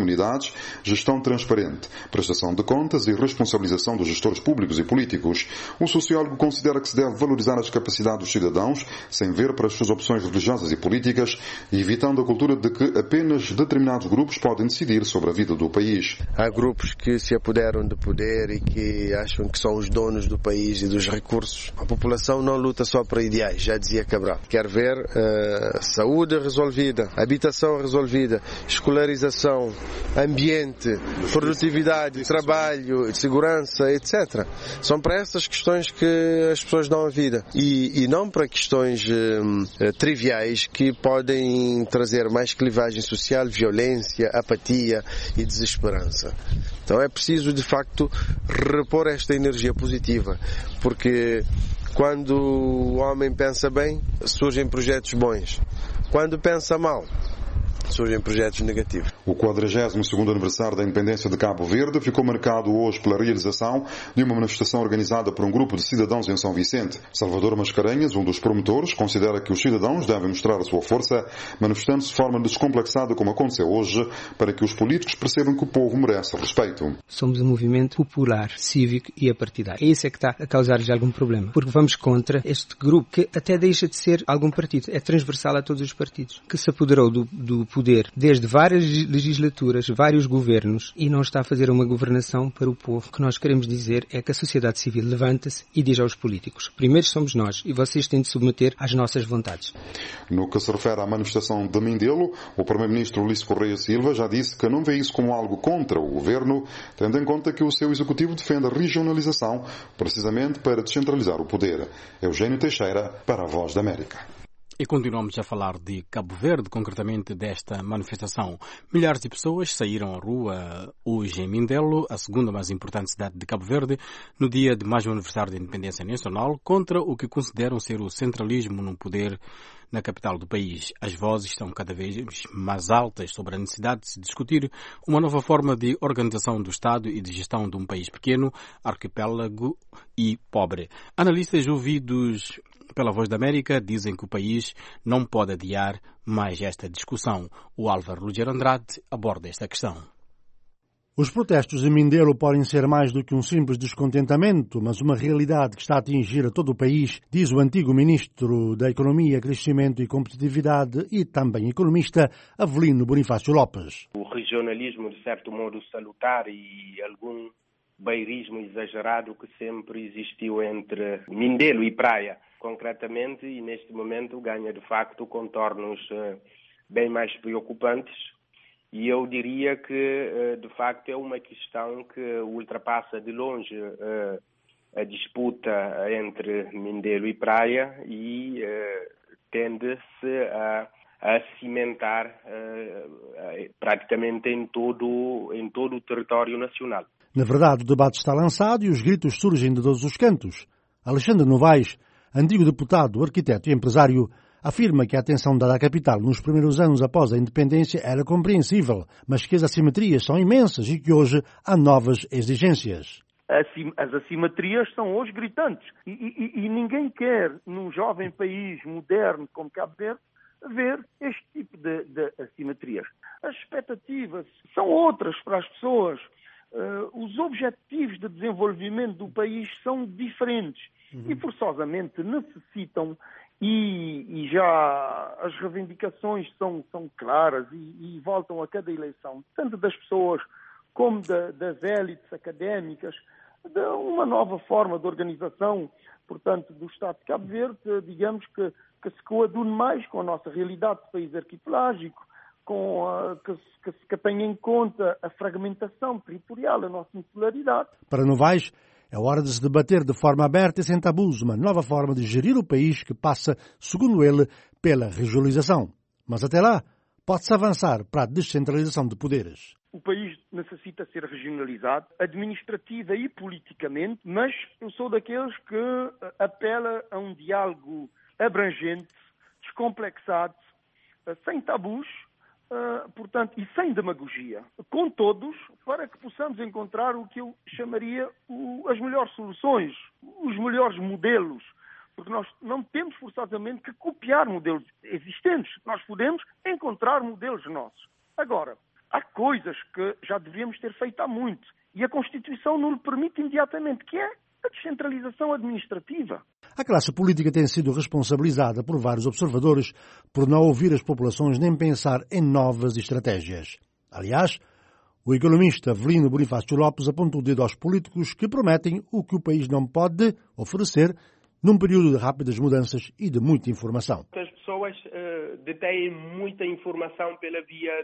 comunidades, gestão transparente, prestação de contas e responsabilização dos gestores públicos e políticos. O sociólogo considera que se deve valorizar as capacidades dos cidadãos, sem ver para as suas opções religiosas e políticas, e evitando a cultura de que apenas determinados grupos podem decidir sobre a vida do país. Há grupos que se apoderam de poder e que acham que são os donos do país e dos recursos. A população não luta só para ideais, já dizia Cabral. Quer ver saúde resolvida, habitação resolvida, escolarização, ambiente, produtividade, trabalho, segurança, etc. São para essas questões que as pessoas dão a vida e não para questões triviais que podem trazer mais clivagem social, violência, apatia e desesperança. Então é preciso, de facto, repor esta energia positiva, porque quando o homem pensa bem, surgem projetos bons. Quando pensa mal, surgem projetos negativos. O 42º aniversário da independência de Cabo Verde ficou marcado hoje pela realização de uma manifestação organizada por um grupo de cidadãos em São Vicente. Salvador Mascarenhas, um dos promotores, considera que os cidadãos devem mostrar a sua força, manifestando-se de forma descomplexada, como aconteceu hoje, para que os políticos percebam que o povo merece respeito. Somos um movimento popular, cívico e apartidário. É isso que está a causar-lhes algum problema, porque vamos contra este grupo que até deixa de ser algum partido, é transversal a todos os partidos, que se apoderou do poder desde várias legislaturas, vários governos, e não está a fazer uma governação para o povo. O que nós queremos dizer é que a sociedade civil levanta-se e diz aos políticos: primeiro somos nós e vocês têm de submeter às nossas vontades. No que se refere à manifestação de Mindelo, o primeiro-ministro Ulisses Correia Silva já disse que não vê isso como algo contra o governo, tendo em conta que o seu executivo defende a regionalização, precisamente para descentralizar o poder. Eugênio Teixeira, para a Voz da América. E continuamos a falar de Cabo Verde, concretamente desta manifestação. Milhares de pessoas saíram à rua hoje em Mindelo, a segunda mais importante cidade de Cabo Verde, no dia de mais um aniversário da independência nacional, contra o que consideram ser o centralismo no poder na capital do país. As vozes estão cada vez mais altas sobre a necessidade de se discutir uma nova forma de organização do Estado e de gestão de um país pequeno, arquipélago e pobre. Analistas ouvidos pela Voz da América dizem que o país não pode adiar mais esta discussão. O Álvaro Rogério Andrade aborda esta questão. Os protestos em Mindelo podem ser mais do que um simples descontentamento, mas uma realidade que está a atingir a todo o país, diz o antigo ministro da Economia, Crescimento e Competitividade e também economista Avelino Bonifácio Lopes. O regionalismo, de certo modo, salutar e algum bairismo exagerado que sempre existiu entre Mindelo e Praia, concretamente, e neste momento ganha de facto contornos bem mais preocupantes. E eu diria que, de facto, é uma questão que ultrapassa de longe a disputa entre Mindelo e Praia e tende-se a cimentar praticamente em todo o território nacional. Na verdade, o debate está lançado e os gritos surgem de todos os cantos. Alexandre Novaes, antigo deputado, arquiteto e empresário, afirma que a atenção dada à capital nos primeiros anos após a independência era compreensível, mas que as assimetrias são imensas e que hoje há novas exigências. As assimetrias são hoje gritantes e ninguém quer, num jovem país moderno como Cabo Verde, ver este tipo de assimetrias. As expectativas são outras para as pessoas. Os objetivos de desenvolvimento do país são diferentes e forçosamente necessitam, e já as reivindicações são claras e voltam a cada eleição, tanto das pessoas como das élites académicas, de uma nova forma de organização, portanto, do Estado de Cabo Verde, digamos que se coadune mais com a nossa realidade de país arquipelágico, que tenha em conta a fragmentação territorial, a nossa insularidade. Para Novaes, é hora de se debater de forma aberta e sem tabus uma nova forma de gerir o país que passa, segundo ele, pela regionalização. Mas até lá, pode-se avançar para a descentralização de poderes. O país necessita ser regionalizado, administrativa e politicamente, mas eu sou daqueles que apela a um diálogo abrangente, descomplexado, sem tabus, portanto, e sem demagogia, com todos, para que possamos encontrar o que eu chamaria as melhores soluções, os melhores modelos, porque nós não temos forçosamente que copiar modelos existentes, nós podemos encontrar modelos nossos. Agora, há coisas que já devíamos ter feito há muito e a Constituição não lhe permite imediatamente, que é a descentralização administrativa. A classe política tem sido responsabilizada por vários observadores por não ouvir as populações nem pensar em novas estratégias. Aliás, o economista Avelino Bonifácio Lopes apontou o dedo aos políticos que prometem o que o país não pode oferecer num período de rápidas mudanças e de muita informação. As pessoas detêm muita informação pela via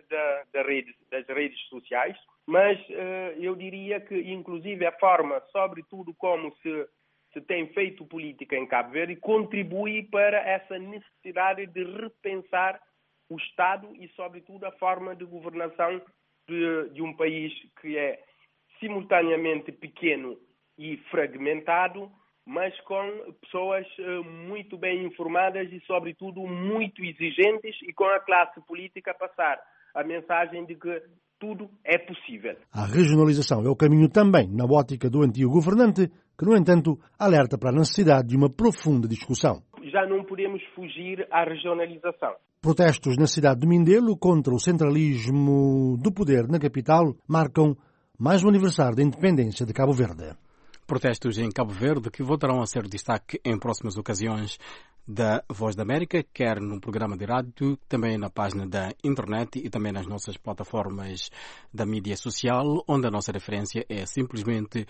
das redes sociais, mas eu diria que, inclusive, a forma, sobretudo como se tem feito política em Cabo Verde, contribui para essa necessidade de repensar o Estado e, sobretudo, a forma de governação de um país que é simultaneamente pequeno e fragmentado, mas com pessoas muito bem informadas e, sobretudo, muito exigentes, e com a classe política a passar a mensagem de que tudo é possível. A regionalização é o caminho também na ótica do antigo governante, que, no entanto, alerta para a necessidade de uma profunda discussão. Já não podemos fugir à regionalização. Protestos na cidade de Mindelo contra o centralismo do poder na capital marcam mais um aniversário da independência de Cabo Verde. Protestos em Cabo Verde que voltarão a ser destaque em próximas ocasiões da Voz da América, quer no programa de rádio, também na página da internet e também nas nossas plataformas da mídia social, onde a nossa referência é simplesmente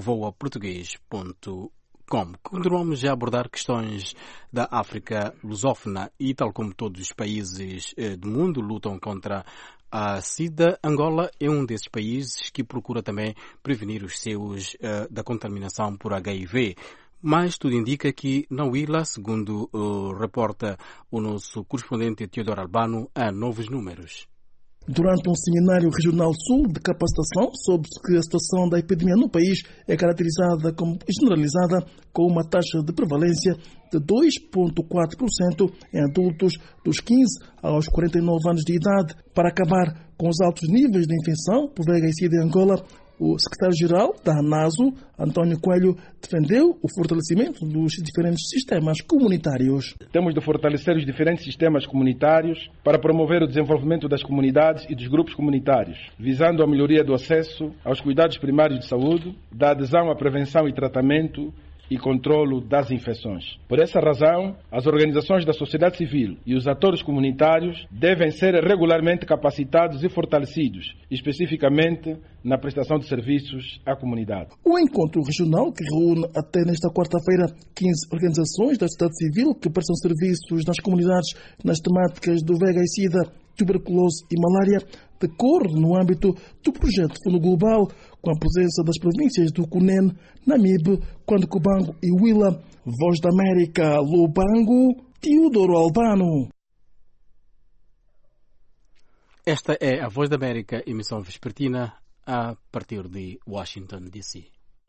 voaportuguês.com. Continuamos a abordar questões da África lusófona e, tal como todos os países do mundo lutam contra a SIDA, Angola é um desses países que procura também prevenir os seus da contaminação por HIV. Mas tudo indica que na Huila, segundo reporta o nosso correspondente Teodoro Albano, há novos números. Durante um seminário regional sul de capacitação, soube-se que a situação da epidemia no país é caracterizada como generalizada, com uma taxa de prevalência de 2,4% em adultos dos 15 aos 49 anos de idade. Para acabar com os altos níveis de infecção por VIH-Sida em Angola, o secretário-geral da ANASO, António Coelho, defendeu o fortalecimento dos diferentes sistemas comunitários. Temos de fortalecer os diferentes sistemas comunitários para promover o desenvolvimento das comunidades e dos grupos comunitários, visando a melhoria do acesso aos cuidados primários de saúde, da adesão à prevenção e tratamento e controlo das infecções. Por essa razão, as organizações da sociedade civil e os atores comunitários devem ser regularmente capacitados e fortalecidos, especificamente na prestação de serviços à comunidade. O encontro regional, que reúne até nesta quarta-feira 15 organizações da sociedade civil que prestam serviços nas comunidades nas temáticas do VIH-Sida, tuberculose e malária, decorre no âmbito do projeto Fundo Global, com a presença das províncias do Cunene, Namibe, Cubango e Huila. Voz da América, Lubango, Teodoro Albano. Esta é a Voz da América, emissão vespertina, a partir de Washington, D.C.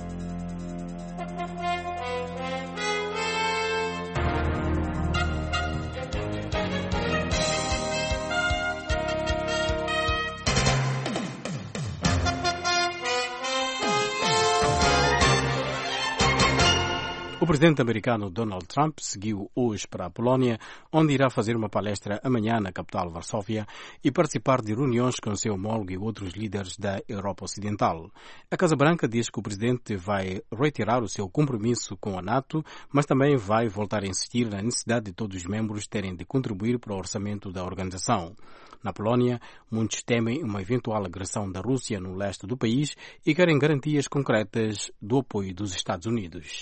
O presidente americano Donald Trump seguiu hoje para a Polónia, onde irá fazer uma palestra amanhã na capital Varsóvia e participar de reuniões com seu homólogo e outros líderes da Europa Ocidental. A Casa Branca diz que o presidente vai retirar o seu compromisso com a NATO, mas também vai voltar a insistir na necessidade de todos os membros terem de contribuir para o orçamento da organização. Na Polónia, muitos temem uma eventual agressão da Rússia no leste do país e querem garantias concretas do apoio dos Estados Unidos.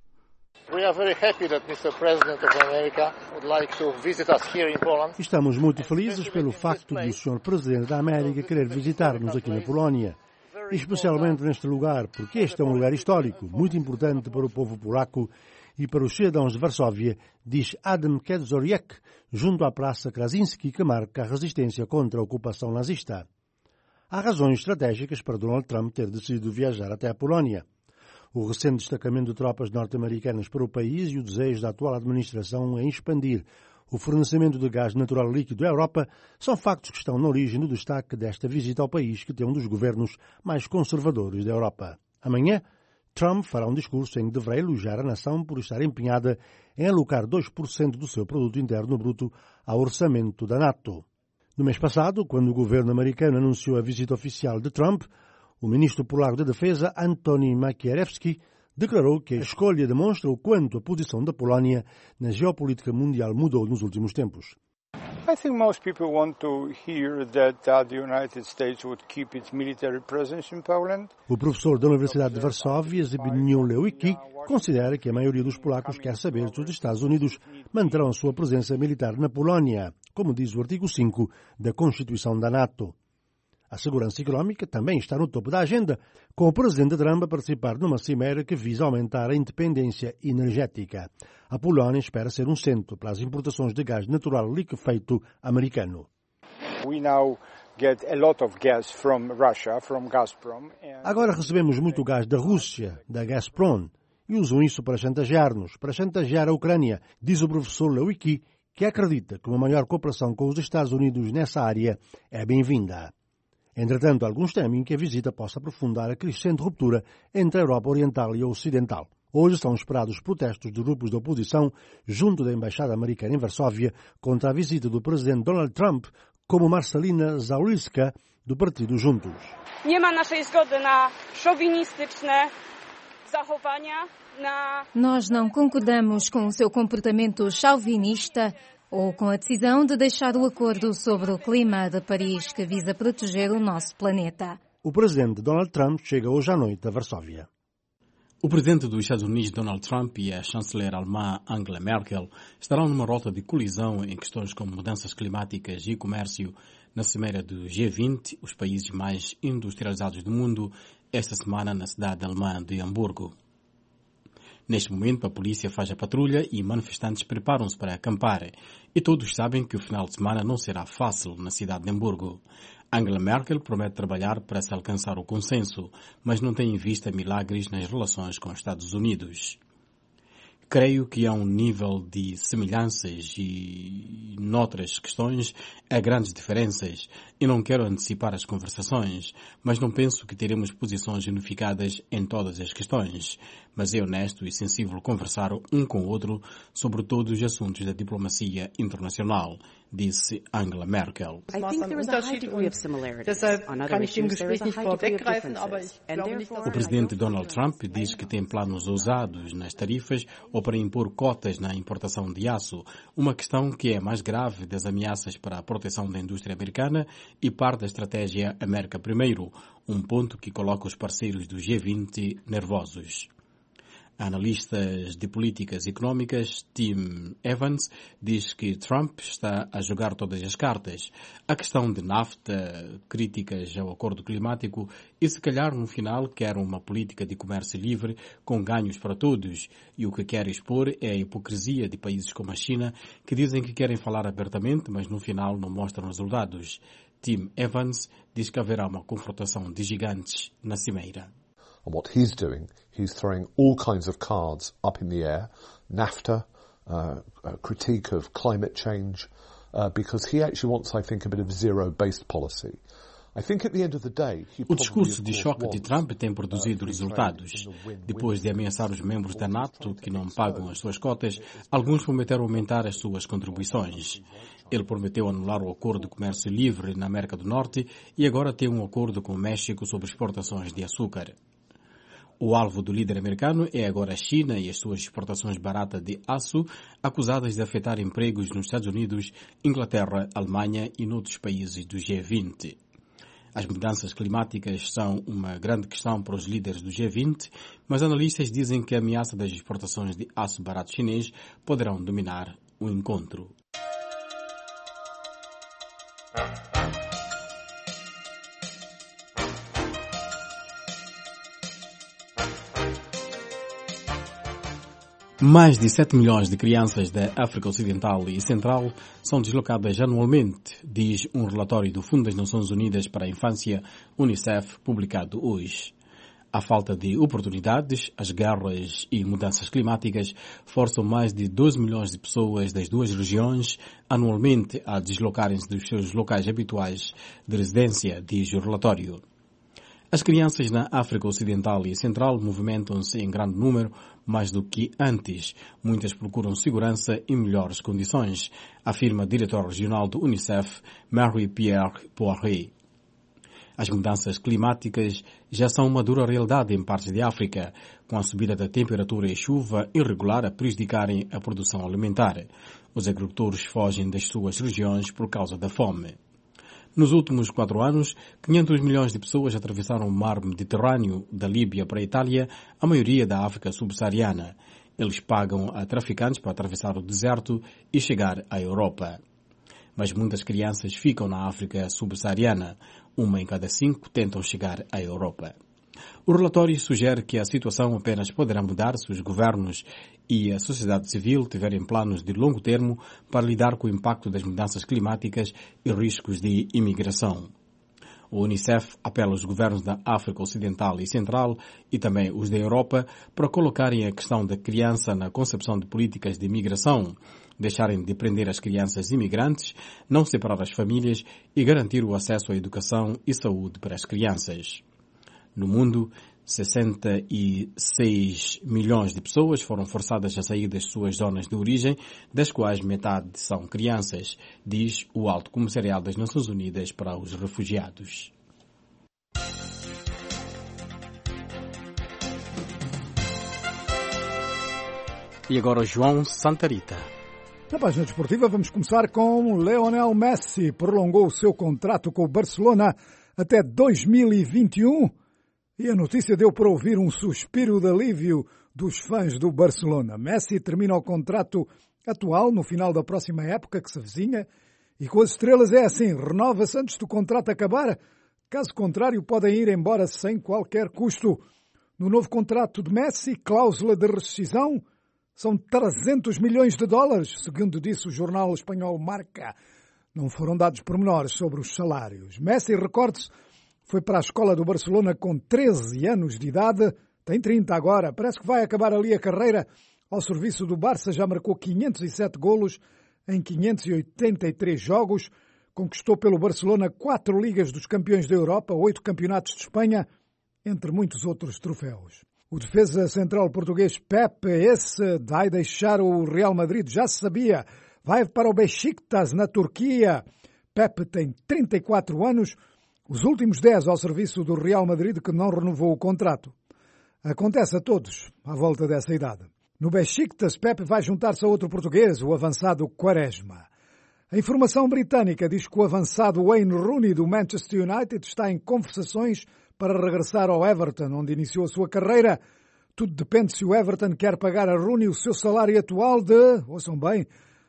Estamos muito felizes pelo facto de o Sr. Presidente da América querer visitar-nos aqui na Polónia, especialmente neste lugar, porque este é um lugar histórico, muito importante para o povo polaco e para os cidadãos de Varsóvia, diz Adam Kedzoriak, junto à Praça Krasinski, que marca a resistência contra a ocupação nazista. Há razões estratégicas para Donald Trump ter decidido viajar até a Polónia. O recente destacamento de tropas norte-americanas para o país e o desejo da atual administração em expandir o fornecimento de gás natural líquido à Europa são factos que estão na origem do destaque desta visita ao país, que tem um dos governos mais conservadores da Europa. Amanhã, Trump fará um discurso em que deverá elogiar a nação por estar empenhada em alocar 2% do seu produto interno bruto ao orçamento da NATO. No mês passado, quando o governo americano anunciou a visita oficial de Trump, o ministro polaco da Defesa, Antoni Macierewski, declarou que a escolha demonstra o quanto a posição da Polónia na geopolítica mundial mudou nos últimos tempos. I think most people want to hear that the United States would keep its military presence in Poland. O professor da Universidade de Varsóvia, Zbigniew Lewicki, considera que a maioria dos polacos quer saber se os Estados Unidos manterão a sua presença militar na Polónia, como diz o artigo 5 da Constituição da NATO. A segurança económica também está no topo da agenda, com o presidente Trump a participar numa cimeira que visa aumentar a independência energética. A Polónia espera ser um centro para as importações de gás natural liquefeito americano. Agora recebemos muito gás da Rússia, da Gazprom, e usam isso para chantagear-nos, para chantagear a Ucrânia, diz o professor Lewicki, que acredita que uma maior cooperação com os Estados Unidos nessa área é bem-vinda. Entretanto, alguns temem que a visita possa aprofundar a crescente ruptura entre a Europa Oriental e a Ocidental. Hoje são esperados protestos de grupos de oposição junto da Embaixada Americana em Varsóvia contra a visita do presidente Donald Trump, como Marcelina Zawirska, do partido Juntos. Nós não concordamos com o seu comportamento chauvinista ou com a decisão de deixar o acordo sobre o clima de Paris que visa proteger o nosso planeta. O presidente Donald Trump chega hoje à noite a Varsóvia. O presidente dos Estados Unidos, Donald Trump, e a chanceler alemã Angela Merkel estarão numa rota de colisão em questões como mudanças climáticas e comércio na cimeira do G20, os países mais industrializados do mundo, esta semana na cidade alemã de Hamburgo. Neste momento, a polícia faz a patrulha e manifestantes preparam-se para acampar. E todos sabem que o final de semana não será fácil na cidade de Hamburgo. Angela Merkel promete trabalhar para se alcançar o consenso, mas não tem em vista milagres nas relações com os Estados Unidos. Creio que há um nível de semelhanças e, noutras questões, há grandes diferenças. E não quero antecipar as conversações, mas não penso que teremos posições unificadas em todas as questões. Mas é honesto e sensível conversar um com o outro sobre todos os assuntos da diplomacia internacional, disse Angela Merkel. O presidente Donald Trump diz que tem planos ousados nas tarifas ou para impor cotas na importação de aço, uma questão que é a mais grave das ameaças para a proteção da indústria americana e parte da estratégia América Primeiro, um ponto que coloca os parceiros do G20 nervosos. Analistas de políticas económicas, Tim Evans, diz que Trump está a jogar todas as cartas. A questão de NAFTA, críticas ao acordo climático e, se calhar, no final, quer uma política de comércio livre com ganhos para todos. E o que quer expor é a hipocrisia de países como a China, que dizem que querem falar abertamente, mas no final não mostram resultados. Tim Evans diz que haverá uma confrontação de gigantes na cimeira. And what he's doing, he's throwing all kinds of cards up in the air, NAFTA, a critique of climate change, because he actually wants, I think, a bit of zero-based policy. I think at the end of the day, o discurso de choque de Trump tem produzido resultados. Depois de ameaçar os membros da NATO que não pagam as suas cotas, alguns prometeram aumentar as suas contribuições. Ele prometeu anular o acordo de comércio livre na América do Norte e agora tem um acordo com o México sobre exportações de açúcar. O alvo do líder americano é agora a China e as suas exportações baratas de aço, acusadas de afetar empregos nos Estados Unidos, Inglaterra, Alemanha e noutros países do G20. As mudanças climáticas são uma grande questão para os líderes do G20, mas analistas dizem que a ameaça das exportações de aço barato chinês poderão dominar o encontro. Mais de 7 milhões de crianças da África Ocidental e Central são deslocadas anualmente, diz um relatório do Fundo das Nações Unidas para a Infância, UNICEF, publicado hoje. A falta de oportunidades, as guerras e mudanças climáticas forçam mais de 12 milhões de pessoas das duas regiões anualmente a deslocarem-se dos seus locais habituais de residência, diz o relatório. As crianças na África Ocidental e Central movimentam-se em grande número, mais do que antes. Muitas procuram segurança e melhores condições, afirma a diretora regional do UNICEF, Marie-Pierre Poiré. As mudanças climáticas já são uma dura realidade em partes de África, com a subida da temperatura e chuva irregular a prejudicarem a produção alimentar. Os agricultores fogem das suas regiões por causa da fome. Nos últimos 4 anos, 500 milhões de pessoas atravessaram o mar Mediterrâneo, da Líbia para a Itália, a maioria da África subsaariana. Eles pagam a traficantes para atravessar o deserto e chegar à Europa. Mas muitas crianças ficam na África subsaariana. 1 em cada 5 tentam chegar à Europa. O relatório sugere que a situação apenas poderá mudar se os governos e a sociedade civil tiverem planos de longo termo para lidar com o impacto das mudanças climáticas e riscos de imigração. O UNICEF apela aos governos da África Ocidental e Central e também os da Europa para colocarem a questão da criança na concepção de políticas de imigração, deixarem de prender as crianças imigrantes, não separar as famílias e garantir o acesso à educação e saúde para as crianças. No mundo, 66 milhões de pessoas foram forçadas a sair das suas zonas de origem, das quais metade são crianças, diz o Alto Comissariado das Nações Unidas para os Refugiados. E agora João Santarita. Na página desportiva vamos começar com Lionel Messi. Prolongou o seu contrato com o Barcelona até 2021. E a notícia deu para ouvir um suspiro de alívio dos fãs do Barcelona. Messi termina o contrato atual no final da próxima época que se avizinha e com as estrelas é assim, renova-se antes do contrato acabar. Caso contrário, podem ir embora sem qualquer custo. No novo contrato de Messi, cláusula de rescisão, são 300 milhões de dólares, segundo disse o jornal espanhol Marca. Não foram dados pormenores sobre os salários. Messi, recorde-se, foi para a escola do Barcelona com 13 anos de idade, tem 30 agora, parece que vai acabar ali a carreira. Ao serviço do Barça já marcou 507 golos em 583 jogos, conquistou pelo Barcelona 4 Ligas dos Campeões da Europa, 8 Campeonatos de Espanha, entre muitos outros troféus. O defesa central português Pepe, esse vai deixar o Real Madrid, já se sabia, vai para o Beşiktaş na Turquia. Pepe tem 34 anos, os últimos 10 ao serviço do Real Madrid que não renovou o contrato. Acontece a todos à volta dessa idade. No Beşiktaş, Pepe vai juntar-se a outro português, o avançado Quaresma. A informação britânica diz que o avançado Wayne Rooney do Manchester United está em conversações para regressar ao Everton, onde iniciou a sua carreira. Tudo depende se o Everton quer pagar a Rooney o seu salário atual de, ouçam bem,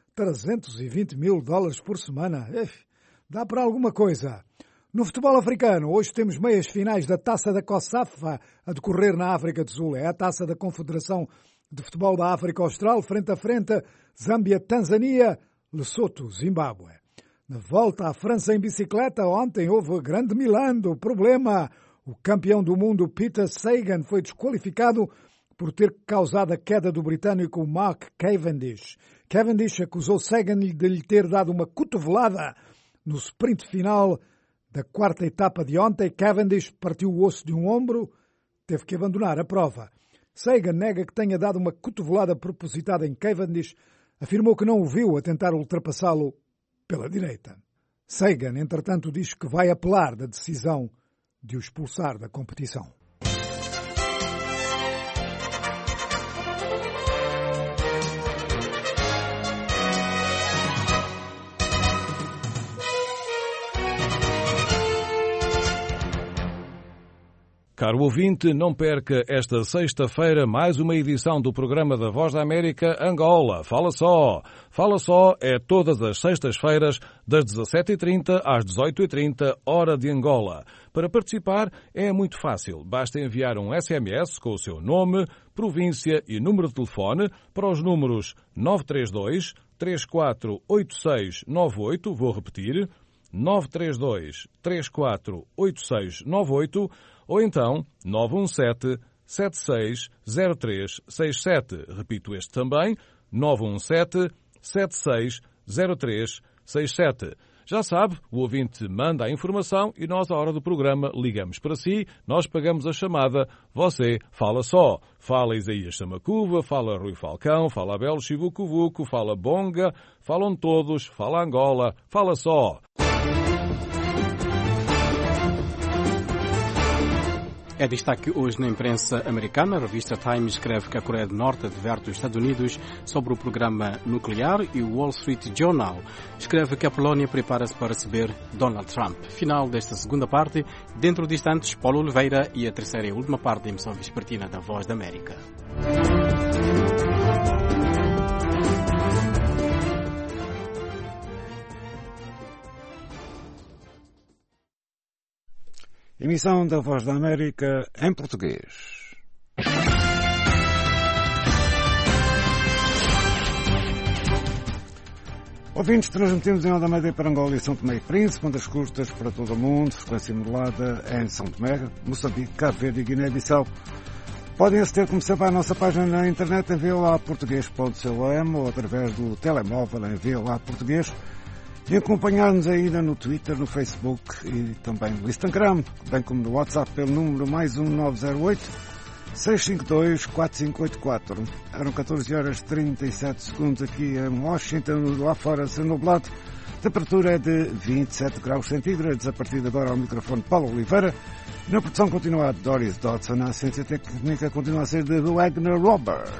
320 mil dólares por semana. Dá para alguma coisa. No futebol africano, hoje temos meias finais da Taça da COSAFA a decorrer na África do Sul. É a Taça da Confederação de Futebol da África Austral, frente a frente, Zâmbia-Tanzânia, Lesoto-Zimbábue. Na volta à França em bicicleta, ontem houve grande milando. Problema, o campeão do mundo Peter Sagan foi desqualificado por ter causado a queda do britânico Mark Cavendish. Cavendish acusou Sagan de lhe ter dado uma cotovelada no sprint final da quarta etapa de ontem. Cavendish partiu o osso de um ombro, teve que abandonar a prova. Sagan nega que tenha dado uma cotovelada propositada em Cavendish, afirmou que não o viu a tentar ultrapassá-lo pela direita. Sagan, entretanto, diz que vai apelar da decisão de o expulsar da competição. Caro ouvinte, não perca esta sexta-feira mais uma edição do programa da Voz da América Angola. Fala só! Fala só é todas as sextas-feiras das 17h30 às 18h30, hora de Angola. Para participar é muito fácil. Basta enviar um SMS com o seu nome, província e número de telefone para os números 932 348698, vou repetir, 932 348698, ou então 917-760367. Repito este também, 917-760367. Já sabe, o ouvinte manda a informação e nós, à hora do programa, ligamos para si, nós pagamos a chamada, você fala só. Fala Isaías Samacuva, fala Rui Falcão, fala Abel Chivucovuco, fala Bonga, falam todos, fala Angola, fala só. É destaque hoje na imprensa americana. A revista Time escreve que a Coreia do Norte adverte os Estados Unidos sobre o programa nuclear e o Wall Street Journal escreve que a Polónia prepara-se para receber Donald Trump. Final desta segunda parte. Dentro de instantes, Paulo Oliveira e a terceira e última parte da emissão vespertina da Voz da América. Emissão da Voz da América em português. Ouvintes, transmitimos em onda média para Angola e São Tomé e Príncipe, ondas curtas para todo o mundo, frequência modulada em São Tomé, Moçambique, Cabo Verde e Guiné-Bissau. Podem aceder, como sempre, à nossa página na internet em voaportuguês.com ou através do telemóvel em VOA Português. E acompanhar-nos ainda no Twitter, no Facebook e também no Instagram, bem como no WhatsApp pelo número +1 908 652 4584. Eram 14 horas 37 segundos aqui em Washington, lá fora se nublado. A temperatura é de 27 graus centígrados. A partir de agora ao microfone Paulo Oliveira. Na produção continua a Doris Dodson. A assistência técnica continua a ser de Wagner Robert.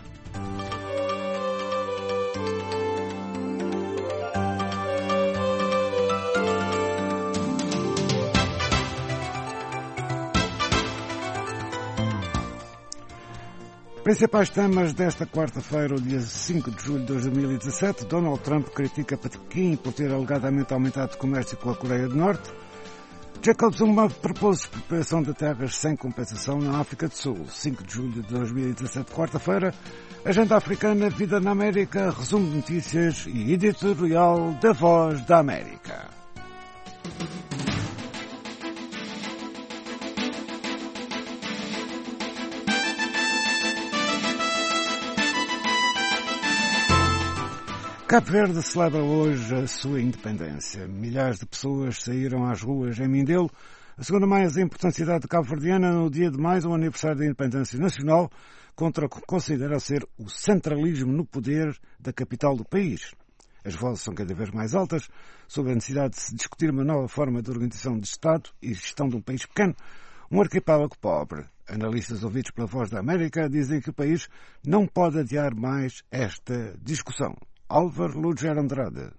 Principais temas desta quarta-feira, o dia 5 de julho de 2017. Donald Trump critica Pequim por ter alegadamente aumentado o comércio com a Coreia do Norte. Jacob Zuma propôs expropriação de terras sem compensação na África do Sul. 5 de julho de 2017, quarta-feira. Agenda africana, vida na América, resumo de notícias e editorial da Voz da América. Cabo Verde celebra hoje a sua independência. Milhares de pessoas saíram às ruas em Mindelo, a segunda mais importante cidade cabo-verdiana, no dia de mais um aniversário da independência nacional, contra o que considera ser o centralismo no poder da capital do país. As vozes são cada vez mais altas sobre a necessidade de se discutir uma nova forma de organização de Estado e gestão de um país pequeno, um arquipélago pobre. Analistas ouvidos pela Voz da América dizem que o país não pode adiar mais esta discussão. Álvaro Lúger Andrade.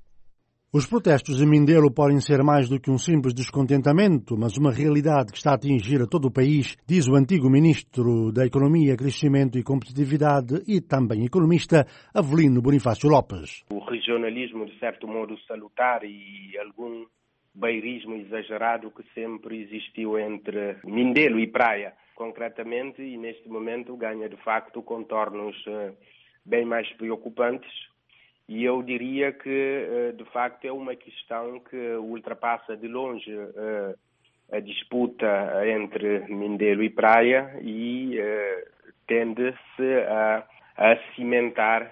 Os protestos em Mindelo podem ser mais do que um simples descontentamento, mas uma realidade que está a atingir a todo o país, diz o antigo ministro da Economia, Crescimento e Competitividade e também economista Avelino Bonifácio Lopes. O regionalismo, de certo modo, salutar e algum beirismo exagerado que sempre existiu entre Mindelo e Praia, concretamente, e neste momento ganha de facto contornos bem mais preocupantes. E eu diria que, de facto, é uma questão que ultrapassa de longe a disputa entre Mindelo e Praia e tende-se a cimentar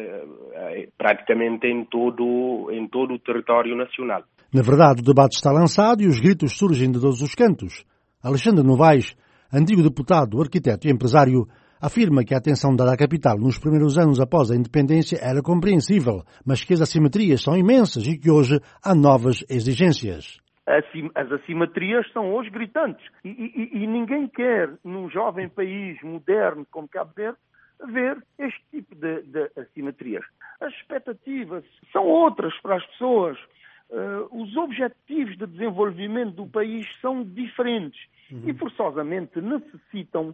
praticamente em todo o território nacional. Na verdade, o debate está lançado e os gritos surgem de todos os cantos. Alexandre Novaes, antigo deputado, arquiteto e empresário, afirma que a atenção dada à capital nos primeiros anos após a independência era compreensível, mas que as assimetrias são imensas e que hoje há novas exigências. As assimetrias são hoje gritantes e ninguém quer, num jovem país moderno como Cabo Verde, ver este tipo de assimetrias. As expectativas são outras para as pessoas. Os objetivos de desenvolvimento do país são diferentes e forçosamente necessitam.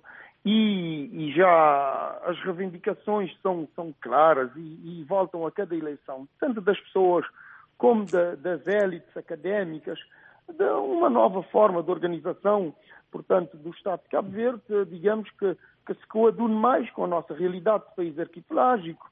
E já as reivindicações são claras e voltam a cada eleição, tanto das pessoas como das élites académicas, de uma nova forma de organização, portanto, do Estado de Cabo Verde, digamos que se coadune mais com a nossa realidade de país arquipelágico,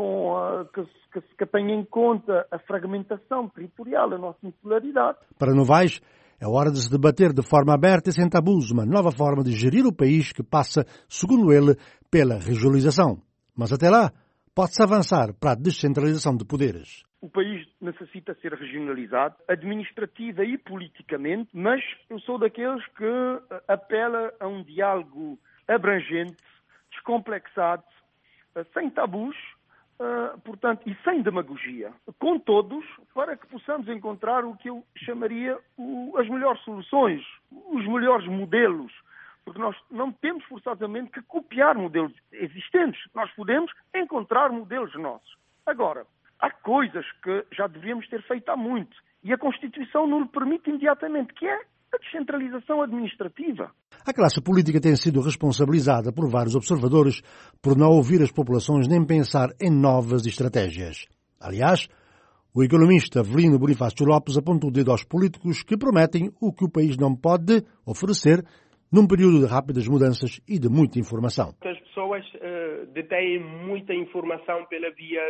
que tenha em conta a fragmentação territorial, a nossa insularidade. Para Novaes, é hora de se debater de forma aberta e sem tabus uma nova forma de gerir o país que passa, segundo ele, pela regionalização. Mas até lá, pode-se avançar para a descentralização de poderes. O país necessita ser regionalizado, administrativa e politicamente, mas eu sou daqueles que apela a um diálogo abrangente, descomplexado, sem tabus, portanto, e sem demagogia, com todos, para que possamos encontrar o que eu chamaria as melhores soluções, os melhores modelos, porque nós não temos forçosamente que copiar modelos existentes, nós podemos encontrar modelos nossos. Agora, há coisas que já deveríamos ter feito há muito e a Constituição não lhe permite imediatamente, que é a descentralização administrativa. A classe política tem sido responsabilizada por vários observadores por não ouvir as populações nem pensar em novas estratégias. Aliás, o economista Avelino Bonifácio Lopes apontou o dedo aos políticos que prometem o que o país não pode oferecer num período de rápidas mudanças e de muita informação. As pessoas detêm muita informação pela via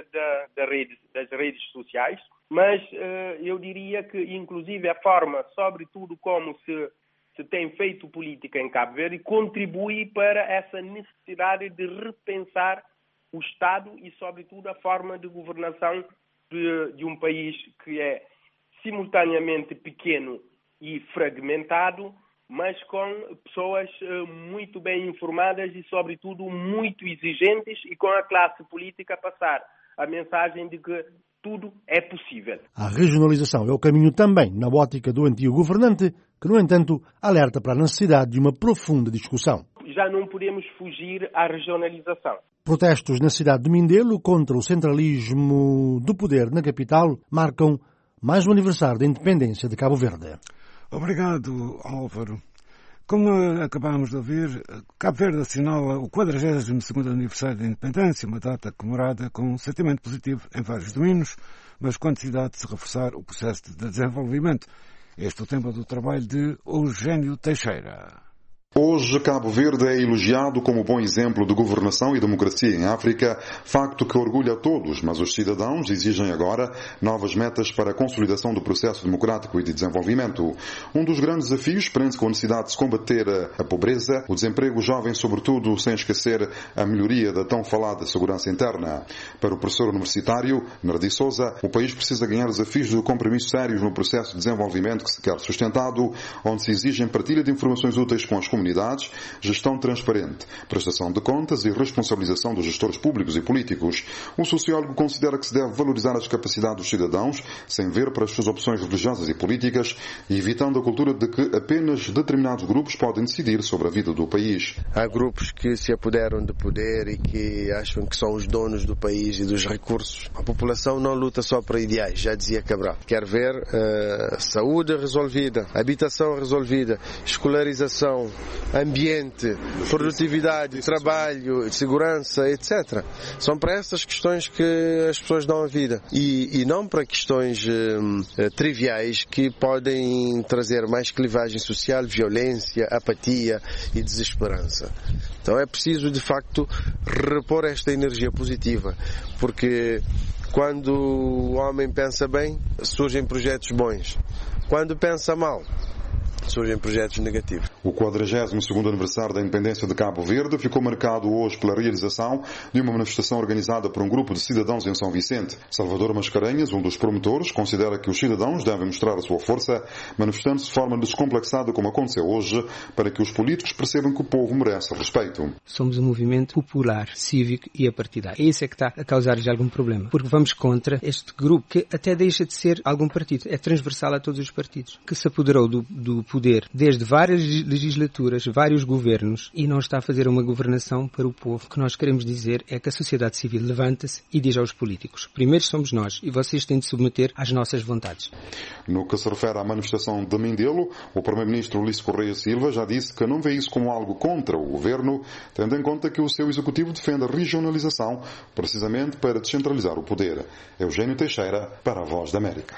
das redes sociais, mas eu diria que, inclusive, a forma, sobretudo como se tem feito política em Cabo Verde, contribui para essa necessidade de repensar o Estado e, sobretudo, a forma de governação de um país que é simultaneamente pequeno e fragmentado, mas com pessoas muito bem informadas e, sobretudo, muito exigentes, e com a classe política a passar a mensagem de que tudo é possível. A regionalização é o caminho também na ótica do antigo governante, que, no entanto, alerta para a necessidade de uma profunda discussão. Já não podemos fugir à regionalização. Protestos na cidade de Mindelo contra o centralismo do poder na capital marcam mais um aniversário da independência de Cabo Verde. Obrigado, Álvaro. Como acabámos de ouvir, Cabo Verde assinala o 42º aniversário da independência, uma data comemorada com um sentimento positivo em vários domínios, mas com a necessidade de se reforçar o processo de desenvolvimento. Este é o tema do trabalho de Eugênio Teixeira. Hoje, Cabo Verde é elogiado como bom exemplo de governação e democracia em África, facto que orgulha a todos, mas os cidadãos exigem agora novas metas para a consolidação do processo democrático e de desenvolvimento. Um dos grandes desafios prende-se com a necessidade de se combater a pobreza, o desemprego jovem, sobretudo, sem esquecer a melhoria da tão falada segurança interna. Para o professor universitário, Nardi Souza, o país precisa ganhar desafios de compromissos sérios no processo de desenvolvimento que se quer sustentado, onde se exigem partilha de informações úteis com as comunidades, gestão transparente, prestação de contas e responsabilização dos gestores públicos e políticos. O sociólogo considera que se deve valorizar as capacidades dos cidadãos, sem ver para as suas opções religiosas e políticas, e evitando a cultura de que apenas determinados grupos podem decidir sobre a vida do país. Há grupos que se apoderam de poder e que acham que são os donos do país e dos recursos. A população não luta só para ideais, já dizia Cabral. Quer ver saúde resolvida, habitação resolvida, escolarização, ambiente, produtividade, trabalho, segurança, etc. São para essas questões que as pessoas dão a vida e não para questões triviais que podem trazer mais clivagem social, violência, apatia e desesperança. Então é preciso, de facto, repor esta energia positiva, porque quando o homem pensa bem, surgem projetos bons. Quando pensa mal, surgem projetos negativos. O 42º aniversário da independência de Cabo Verde ficou marcado hoje pela realização de uma manifestação organizada por um grupo de cidadãos em São Vicente. Salvador Mascarenhas, um dos promotores, considera que os cidadãos devem mostrar a sua força, manifestando-se de forma descomplexada, como aconteceu hoje, para que os políticos percebam que o povo merece respeito. Somos um movimento popular, cívico e apartidário. É isso que está a causar já algum problema, porque vamos contra este grupo que até deixa de ser algum partido, é transversal a todos os partidos, que se apoderou do poder desde várias legislaturas, vários governos, e não está a fazer uma governação para o povo. O que nós queremos dizer é que a sociedade civil levanta-se e diz aos políticos: primeiro somos nós e vocês têm de submeter às nossas vontades. No que se refere à manifestação de Mindelo, o primeiro-ministro Ulisses Correia Silva já disse que não vê isso como algo contra o governo, tendo em conta que o seu executivo defende a regionalização precisamente para descentralizar o poder. Eugênio Teixeira, para a Voz da América.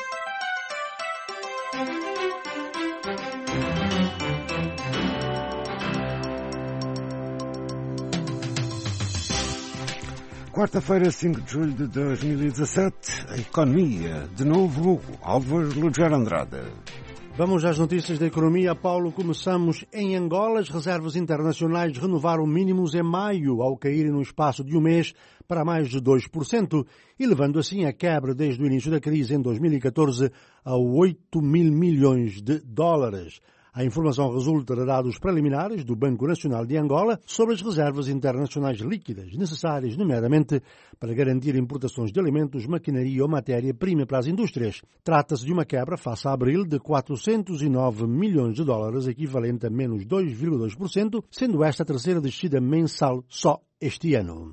Quarta-feira, 5 de julho de 2017, a economia, de novo, Álvaro Lugero Andrade. Vamos às notícias da economia. Paulo, começamos em Angola. As reservas internacionais renovaram mínimos em maio, ao caírem no espaço de um mês para mais de 2%, e levando assim a quebra desde o início da crise em 2014 a 8 mil milhões de dólares. A informação resulta de dados preliminares do Banco Nacional de Angola sobre as reservas internacionais líquidas necessárias, nomeadamente para garantir importações de alimentos, maquinaria ou matéria-prima para as indústrias. Trata-se de uma quebra face a abril de 409 milhões de dólares, equivalente a menos 2,2%, sendo esta a terceira descida mensal só este ano.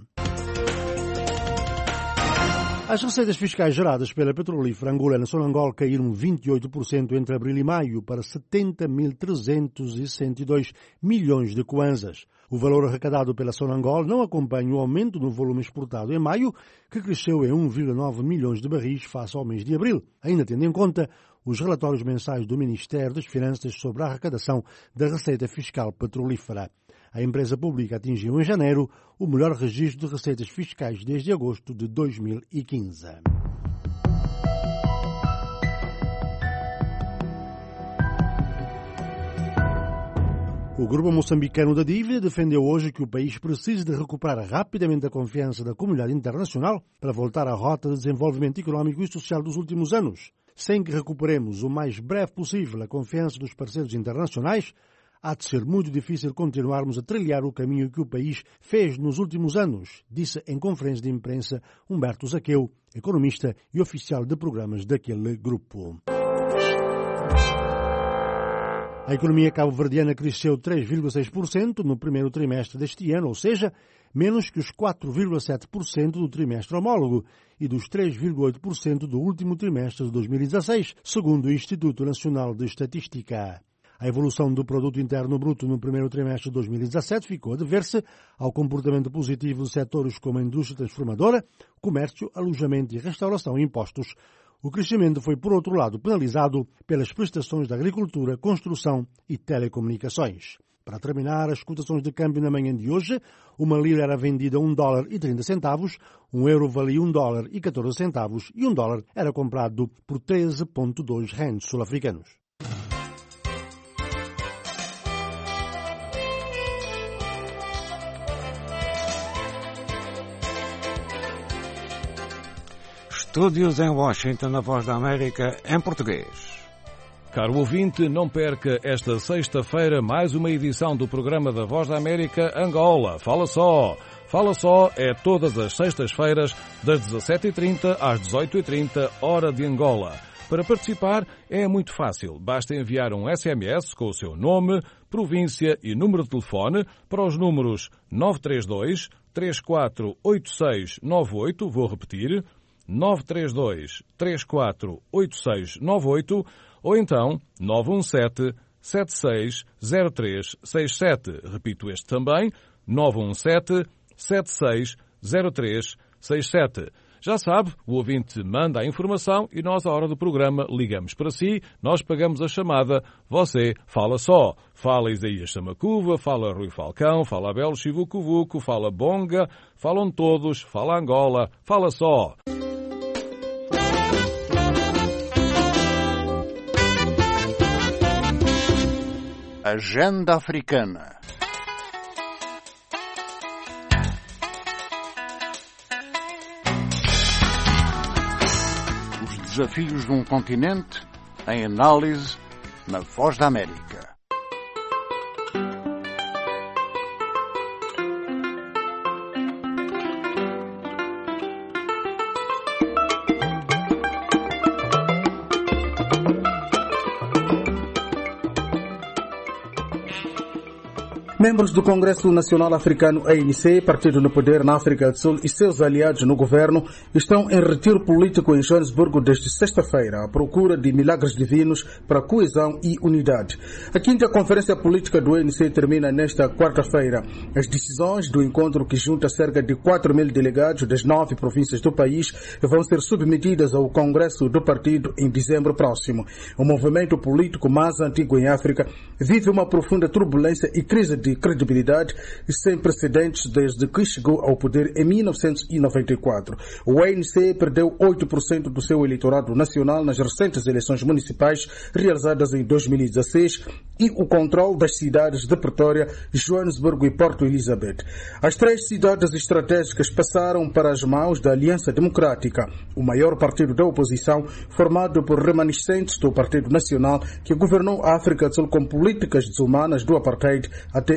As receitas fiscais geradas pela petrolífera angolana Sonangol caíram 28% entre abril e maio para 70.362 milhões de kwanzas. O valor arrecadado pela Sonangol não acompanha o aumento no volume exportado em maio, que cresceu em 1,9 milhões de barris face ao mês de abril, ainda tendo em conta os relatórios mensais do Ministério das Finanças sobre a arrecadação da receita fiscal petrolífera. A empresa pública atingiu em janeiro o melhor registro de receitas fiscais desde agosto de 2015. O grupo moçambicano da dívida defendeu hoje que o país precisa de recuperar rapidamente a confiança da comunidade internacional para voltar à rota de desenvolvimento económico e social dos últimos anos. Sem que recuperemos o mais breve possível a confiança dos parceiros internacionais, há de ser muito difícil continuarmos a trilhar o caminho que o país fez nos últimos anos, disse em conferência de imprensa Humberto Zaqueu, economista e oficial de programas daquele grupo. A economia cabo-verdiana cresceu 3,6% no primeiro trimestre deste ano, ou seja, menos que os 4,7% do trimestre homólogo e dos 3,8% do último trimestre de 2016, segundo o Instituto Nacional de Estatística. A evolução do Produto Interno Bruto no primeiro trimestre de 2017 ficou a dever-se ao comportamento positivo de setores como a indústria transformadora, comércio, alojamento e restauração e impostos. O crescimento foi, por outro lado, penalizado pelas prestações da agricultura, construção e telecomunicações. Para terminar, as cotações de câmbio na manhã de hoje, uma lira era vendida a $1,30, um euro valia $1,14 e um dólar era comprado por 13,2 rands sul-africanos. Estúdios em Washington, na Voz da América, em português. Caro ouvinte, não perca esta sexta-feira mais uma edição do programa da Voz da América Angola. Fala só! Fala só é todas as sextas-feiras, das 17h30 às 18h30, hora de Angola. Para participar é muito fácil. Basta enviar um SMS com o seu nome, província e número de telefone para os números 932 348698, vou repetir, 932-348698 ou então 917-760367. Repito este também, 917-760367. Já sabe, o ouvinte manda a informação e nós, à hora do programa, ligamos para si, nós pagamos a chamada, você fala só. Fala Isaías Samacuva, fala Rui Falcão, fala Abel Chivucuvuco, fala Bonga, falam todos, fala Angola, fala só. Agenda Africana. Os desafios de um continente em análise na Voz da América. Membros do Congresso Nacional Africano ANC, partido no poder na África do Sul, e seus aliados no governo estão em retiro político em Joanesburgo desde sexta-feira, à procura de milagres divinos para coesão e unidade. A quinta conferência política do ANC termina nesta quarta-feira. As decisões do encontro, que junta cerca de 4.000 delegados das 9 províncias do país, vão ser submetidas ao Congresso do partido em dezembro próximo. O movimento político mais antigo em África vive uma profunda turbulência e crise de de credibilidade sem precedentes desde que chegou ao poder em 1994. O ANC perdeu 8% do seu eleitorado nacional nas recentes eleições municipais realizadas em 2016 e o controle das cidades de Pretória, Joanesburgo e Porto Elizabeth. As 3 cidades estratégicas passaram para as mãos da Aliança Democrática, o maior partido da oposição, formado por remanescentes do Partido Nacional, que governou a África do Sul com políticas desumanas do apartheid até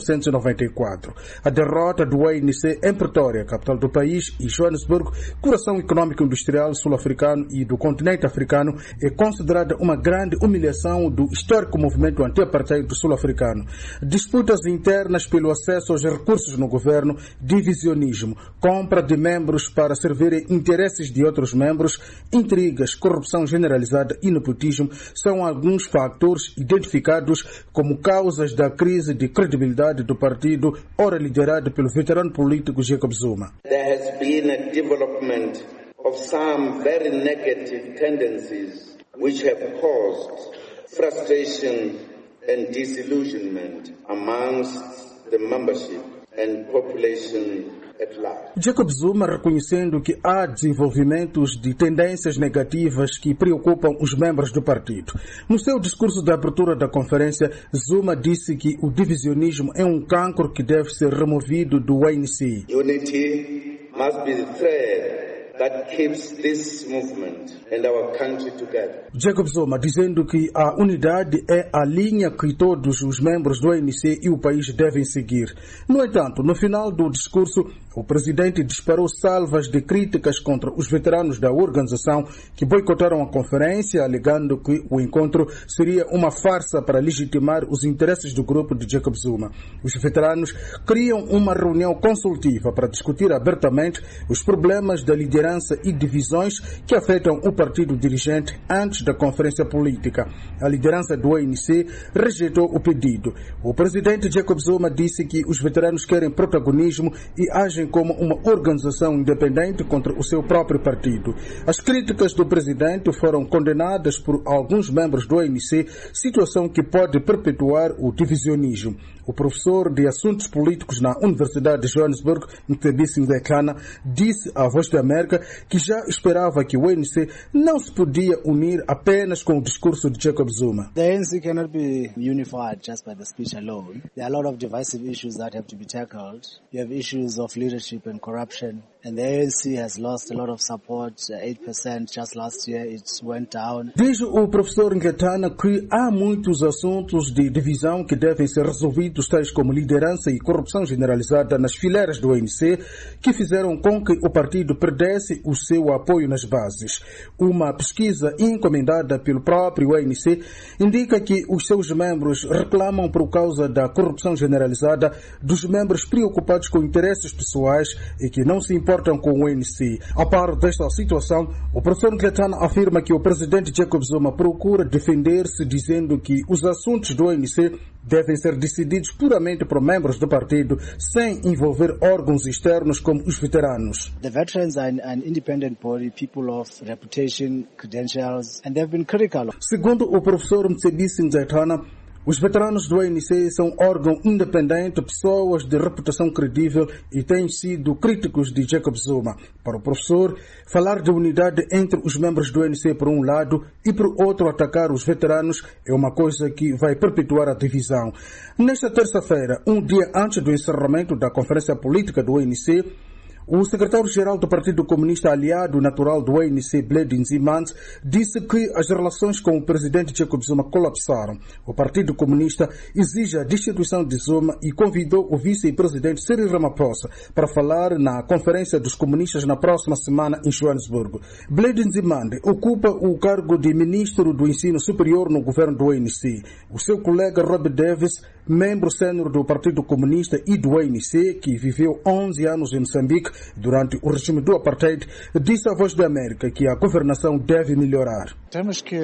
1994. A derrota do ANC em Pretória, capital do país, e Joanesburgo, coração econômico industrial sul-africano e do continente africano, é considerada uma grande humilhação do histórico movimento anti-apartheid sul-africano. Disputas internas pelo acesso aos recursos no governo, divisionismo, compra de membros para servirem interesses de outros membros, intrigas, corrupção generalizada e nepotismo são alguns fatores identificados como causas da crise de credibilidade do partido, ora liderado pelo veterano político Jacob Zuma. There has been a development of some very negative tendencies which have caused frustration and disillusionment amongst the membership and population at large. Jacob Zuma reconhecendo que há desenvolvimentos de tendências negativas que preocupam os membros do partido. No seu discurso de abertura da conferência, Zuma disse que o divisionismo é um cancro que deve ser removido do ANC. Unity must be the thread that keeps this movement and our country together. Jacob Zuma dizendo que a unidade é a linha que todos os membros do ANC e o país devem seguir. No entanto, no final do discurso, o presidente disparou salvas de críticas contra os veteranos da organização que boicotaram a conferência, alegando que o encontro seria uma farsa para legitimar os interesses do grupo de Jacob Zuma. Os veteranos queriam uma reunião consultiva para discutir abertamente os problemas da liderança e divisões que afetam o partido dirigente antes da conferência política. A liderança do ANC rejeitou o pedido. O presidente Jacob Zuma disse que os veteranos querem protagonismo e agem como uma organização independente contra o seu próprio partido. As críticas do presidente foram condenadas por alguns membros do ANC, situação que pode perpetuar o divisionismo. O professor de Assuntos Políticos na Universidade de Joanesburgo, Mthembisi Ngekana, disse à Voz da América que já esperava que o ANC não se podia unir apenas com o discurso de Jacob Zuma. The ANC cannot be unified just by the speech alone. There are a lot of divisive issues that have to be tackled. You have issues of leadership and corruption. And the ANC has lost a lot of support, 8% just last year, it went down. Diz o professor Ngekana que há muitos assuntos de divisão que devem ser resolvidos, tais como liderança e corrupção generalizada nas fileiras do ANC, que fizeram com que o partido perdesse o seu apoio nas bases. Uma pesquisa encomendada pelo próprio ANC indica que os seus membros reclamam por causa da corrupção generalizada dos membros preocupados com interesses pessoais e que não se importam com o ANC. A par desta situação, o professor Ngekana afirma que o presidente Jacob Zuma procura defender-se dizendo que os assuntos do ANC devem ser decididos puramente por membros do partido, sem envolver órgãos externos como os veteranos. The veterans are an independent body, people of reputation, credentials, and they've been critical. Segundo o professor Mthembisi Ngekana, os veteranos do ANC são órgão independente, pessoas de reputação credível e têm sido críticos de Jacob Zuma. Para o professor, falar de unidade entre os membros do ANC por um lado e por outro atacar os veteranos é uma coisa que vai perpetuar a divisão. Nesta terça-feira, um dia antes do encerramento da Conferência Política do ANC, o secretário-geral do Partido Comunista aliado natural do ANC, Bledi Nzimande, disse que as relações com o presidente Jacob Zuma colapsaram. O Partido Comunista exige a destituição de Zuma e convidou o vice-presidente Cyril Ramaphosa para falar na Conferência dos Comunistas na próxima semana em Joanesburgo. Bledi Nzimande ocupa o cargo de ministro do Ensino Superior no governo do ANC. O seu colega Rob Davis, membro sênior do Partido Comunista e do ANC, que viveu 11 anos em Moçambique durante o regime do apartheid, disse à Voz da América que a governação deve melhorar. Temos que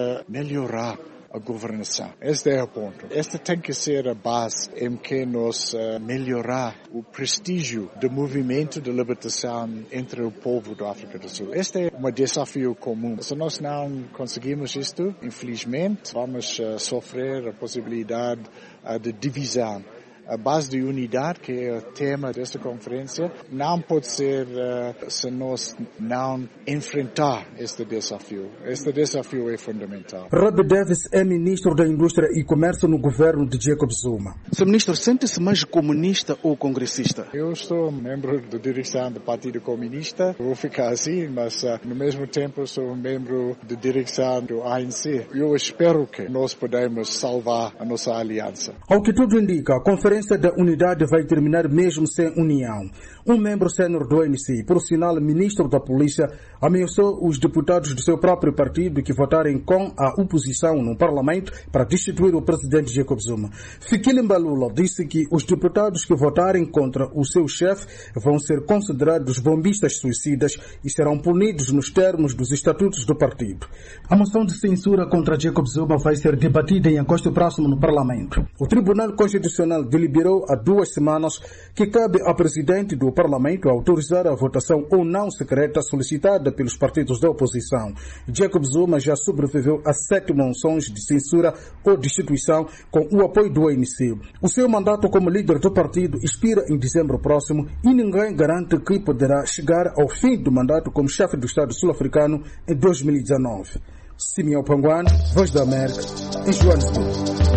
melhorar a governação. Este é o ponto. Esta tem que ser a base em que nós melhorar o prestígio do movimento de libertação entre o povo da África do Sul. Este é um desafio comum. Se nós não conseguimos isto, infelizmente, vamos sofrer a possibilidade de divisão A base de unidade, que é o tema desta conferência, não pode ser se nós não enfrentar este desafio. Este desafio é fundamental. Rob Davis é ministro da Indústria e Comércio no governo de Jacob Zuma. Sr. Ministro, sente-se mais comunista ou congressista? Eu sou membro da direção do Partido Comunista. Vou ficar assim, mas no mesmo tempo sou membro da direção do ANC. Eu espero que nós podemos salvar a nossa aliança. Ao que tudo indica, a Conferência da Unidade vai terminar mesmo sem união. Um membro sénior do ANC, por sinal ministro da Polícia, ameaçou os deputados do seu próprio partido que votarem com a oposição no parlamento para destituir o presidente Jacob Zuma. Fikile Mbalula disse que os deputados que votarem contra o seu chefe vão ser considerados bombistas suicidas e serão punidos nos termos dos estatutos do partido. A moção de censura contra Jacob Zuma vai ser debatida em agosto próximo no parlamento. O Tribunal Constitucional deliberou há 2 semanas que cabe ao presidente do parlamento autorizar a votação ou não secreta solicitada pelos partidos da oposição. Jacob Zuma já sobreviveu a 7 moções de censura ou destituição com o apoio do ANC. O seu mandato como líder do partido expira em dezembro próximo e ninguém garante que poderá chegar ao fim do mandato como chefe do Estado sul-africano em 2019. Simeão Panguane, Voz da América, em Joanesburgo.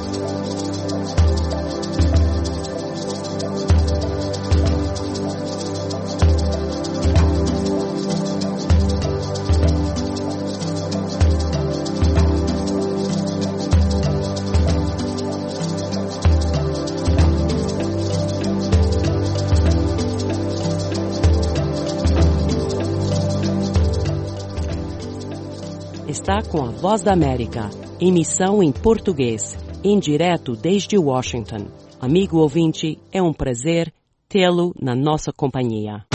Está com a Voz da América, emissão em português, em direto desde Washington. Amigo ouvinte, é um prazer tê-lo na nossa companhia.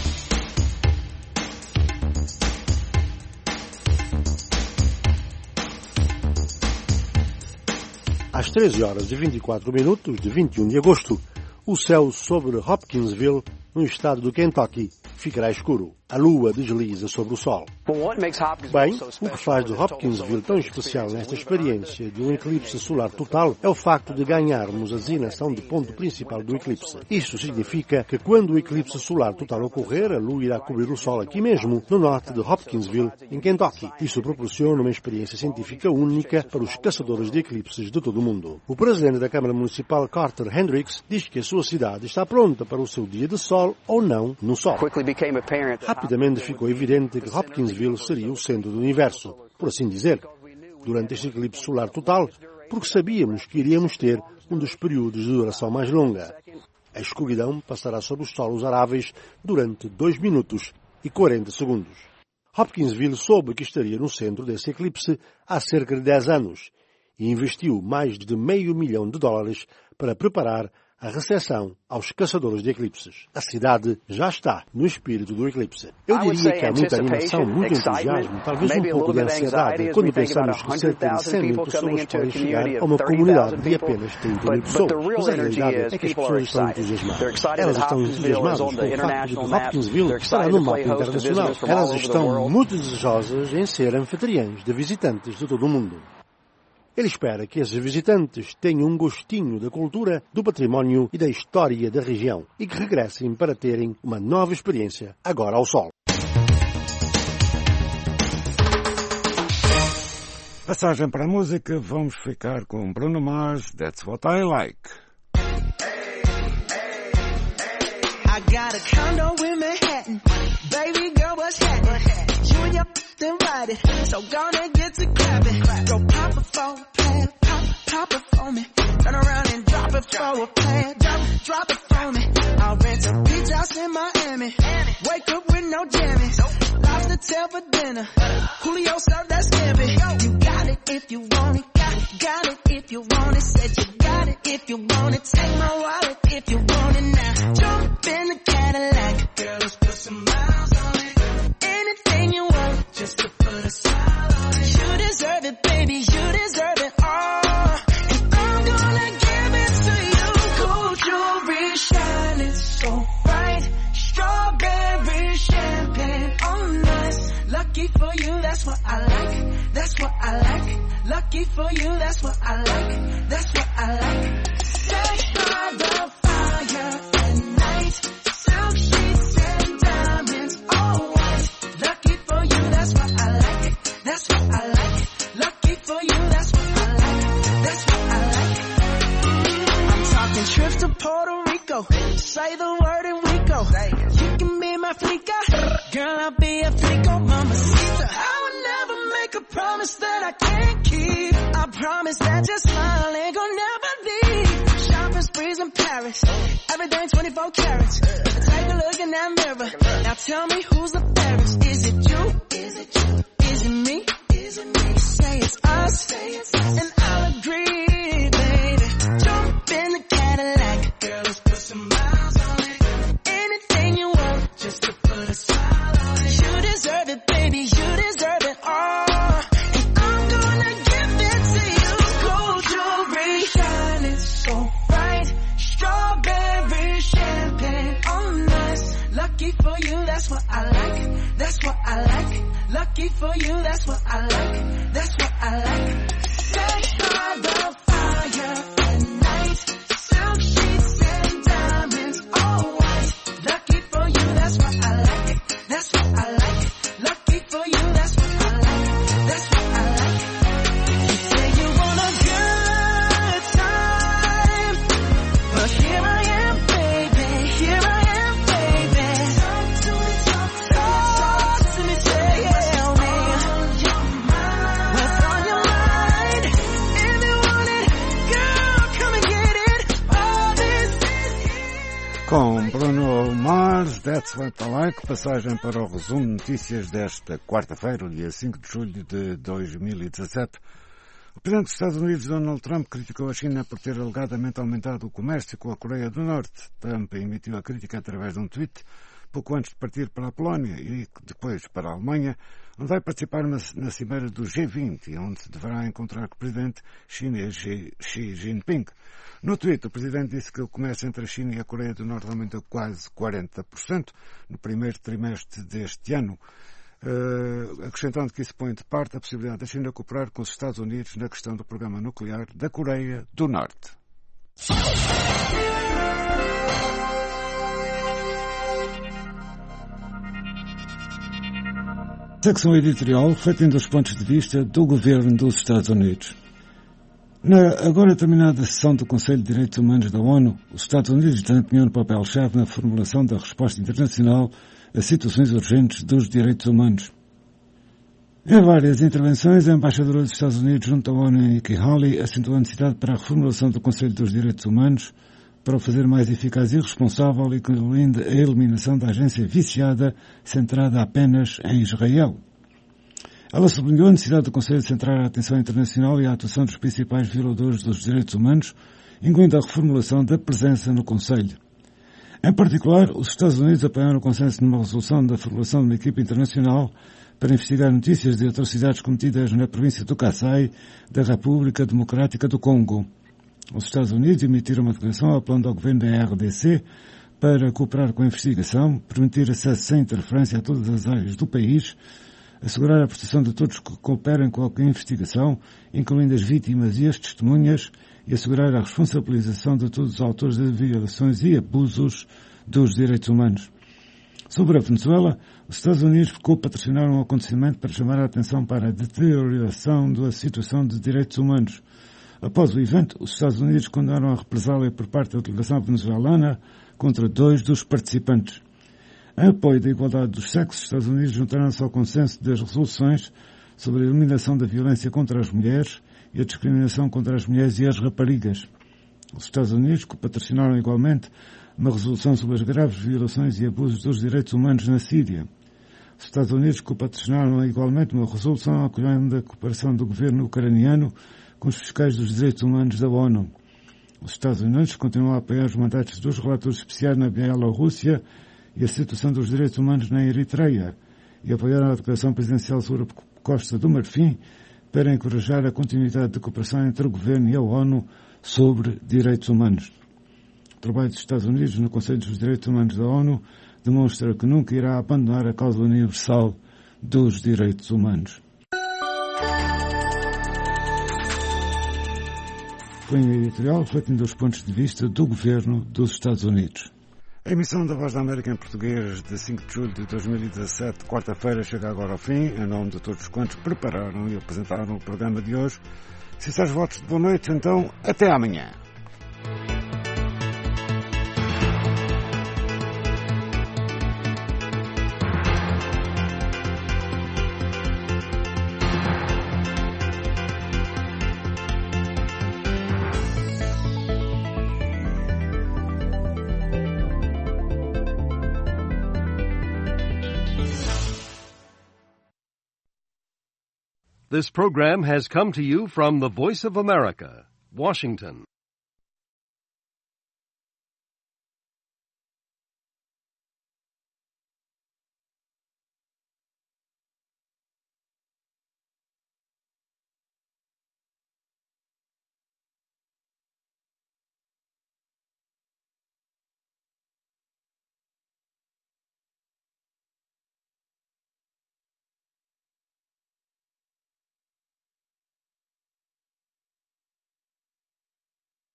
Às 13h24 de 21 de agosto, o céu sobre Hopkinsville, no estado do Kentucky, ficará escuro. A lua desliza sobre o sol. Bem, o que faz de Hopkinsville tão especial nesta experiência de um eclipse solar total é o facto de ganharmos a designação de ponto principal do eclipse. Isto significa que quando o eclipse solar total ocorrer, a lua irá cobrir o sol aqui mesmo, no norte de Hopkinsville, em Kentucky. Isso proporciona uma experiência científica única para os caçadores de eclipses de todo o mundo. O presidente da Câmara Municipal, Carter Hendricks, diz que a sua cidade está pronta para o seu dia de sol ou não no sol. Rapidamente ficou evidente que Hopkinsville seria o centro do universo, por assim dizer, durante este eclipse solar total, porque sabíamos que iríamos ter um dos períodos de duração mais longa. A escuridão passará sobre os solos aráveis durante 2 minutos e 40 segundos. Hopkinsville soube que estaria no centro desse eclipse há cerca de 10 anos e investiu mais de $500 milhão para preparar a recepção aos caçadores de eclipses. A cidade já está no espírito do eclipse. Eu diria que há muita animação, muito entusiasmo, talvez um pouco de ansiedade, quando pensamos que cerca de 100 mil pessoas podem chegar a uma comunidade de apenas 30 mil pessoas. Mas a realidade é que as pessoas estão entusiasmadas. Elas estão entusiasmadas com o facto de que Hopkinsville estará no mapa internacional. Elas estão muito desejosas em ser anfitriãs de visitantes de todo o mundo. Ele espera que esses visitantes tenham um gostinho da cultura, do património e da história da região e que regressem para terem uma nova experiência agora ao sol. Passagem para a música, vamos ficar com Bruno Mars, That's What I Like. I got a condo in Manhattan. Baby girl, what's happening? You and your invited, so gonna get to clapping. Go pop it for a plan, pop it for me. Turn around and drop it for a plan, drop it for me. I'll rent a beach house in Miami. Wake up with no jammies. Lobster tail for dinner. Julio served that scampi. You got it if you want it. Got it if you want it. Said you got it if you want it. Take my wallet if you want it now. Jump in the Cadillac. Girl, let's put some miles on it. Anything you want, just to put a smile on it. You deserve it, baby, you deserve it all. And I'm gonna give it to you. Gold jewelry shining so bright. Strawberry champagne on us. Lucky for you, that's what I like. That's what I like. Lucky for you, that's what I like. That's what I like. Sex by the to Puerto Rico. Say the word and we go. You can be my flica, girl, I'll be a flico, mamacita. I would never make a promise that I can't keep. I promise that your smile ain't gonna never leave. Shopping sprees in Paris, everything 24 carats. Take a look in that mirror. Now tell me who's the fairest. Is it you? Is it you? Is it me? Is it me? Say it's us, and I'll agree, baby. Jump in the Cadillac, girl, let's put some miles on it. Anything you want, just to put a smile on it. You deserve it, baby, you deserve it all. And I'm gonna give it to you. Gold jewelry, shining so bright. Strawberry champagne on us. Lucky for you, that's what I like. That's what I like. Lucky for you, that's what I like. That's what I like. Set by the fire at night. Silk sheets and diamonds, all white. Lucky for you, that's what I like. That's what I like. Lucky for you, that's what I like. That's what I like. You say you want a good time, but here I am, baby. Here I am, baby. Talk to me, tell me, tell me what's on your mind. If you want it, girl, come and get it. All this is Com Bruno Mars, That's What I Like, passagem para o resumo de notícias desta quarta-feira, dia 5 de julho de 2017. O presidente dos Estados Unidos, Donald Trump, criticou a China por ter alegadamente aumentado o comércio com a Coreia do Norte. Trump emitiu a crítica através de um tweet pouco antes de partir para a Polónia e depois para a Alemanha, onde vai participar na cimeira do G20, onde se deverá encontrar com o presidente chinês Xi Jinping. No tweet, o presidente disse que o comércio entre a China e a Coreia do Norte aumentou quase 40% no primeiro trimestre deste ano, acrescentando que isso põe de parte a possibilidade da China cooperar com os Estados Unidos na questão do programa nuclear da Coreia do Norte. Secção editorial refletindo os pontos de vista do governo dos Estados Unidos. Na agora terminada sessão do Conselho de Direitos Humanos da ONU, os Estados Unidos desempenham um papel-chave na formulação da resposta internacional a situações urgentes dos direitos humanos. Em várias intervenções, a embaixadora dos Estados Unidos junto à ONU, Nikki Haley, acentuou a necessidade para a reformulação do Conselho dos Direitos Humanos para o fazer mais eficaz e responsável, incluindo a eliminação da agência viciada centrada apenas em Israel. Ela sublinhou a necessidade do Conselho de centrar a atenção internacional e a atuação dos principais violadores dos direitos humanos, incluindo a reformulação da presença no Conselho. Em particular, os Estados Unidos apoiaram o consenso numa resolução da formulação de uma equipe internacional para investigar notícias de atrocidades cometidas na província do Kasaï da República Democrática do Congo. Os Estados Unidos emitiram uma declaração apelando ao governo da RDC para cooperar com a investigação, permitir acesso sem interferência a todas as áreas do país, assegurar a proteção de todos que cooperem com a investigação, incluindo as vítimas e as testemunhas, e assegurar a responsabilização de todos os autores de violações e abusos dos direitos humanos. Sobre a Venezuela, os Estados Unidos co-patrocinaram um acontecimento para chamar a atenção para a deterioração da situação de direitos humanos. Após o evento, os Estados Unidos condenaram a represália por parte da delegação venezuelana contra 2 dos participantes. Em apoio da igualdade dos sexos, os Estados Unidos juntaram-se ao consenso das resoluções sobre a eliminação da violência contra as mulheres e a discriminação contra as mulheres e as raparigas. Os Estados Unidos patrocinaram igualmente uma resolução sobre as graves violações e abusos dos direitos humanos na Síria. Os Estados Unidos patrocinaram igualmente uma resolução acolhendo a cooperação do governo ucraniano com os fiscais dos direitos humanos da ONU. Os Estados Unidos continuam a apoiar os mandatos dos relatores especiais na Bielorrússia e a situação dos direitos humanos na Eritreia, e apoiaram a declaração presidencial sobre a Costa do Marfim para encorajar a continuidade de cooperação entre o governo e a ONU sobre direitos humanos. O trabalho dos Estados Unidos no Conselho dos Direitos Humanos da ONU demonstra que nunca irá abandonar a causa universal dos direitos humanos. Foi um editorial refletindo os pontos de vista do governo dos Estados Unidos. A emissão da Voz da América em português de 5 de julho de 2017, quarta-feira, chega agora ao fim. Em nome de todos quantos prepararam e apresentaram o programa de hoje, sinceros votos de boa noite, então, até amanhã. This program has come to you from the Voice of America, Washington.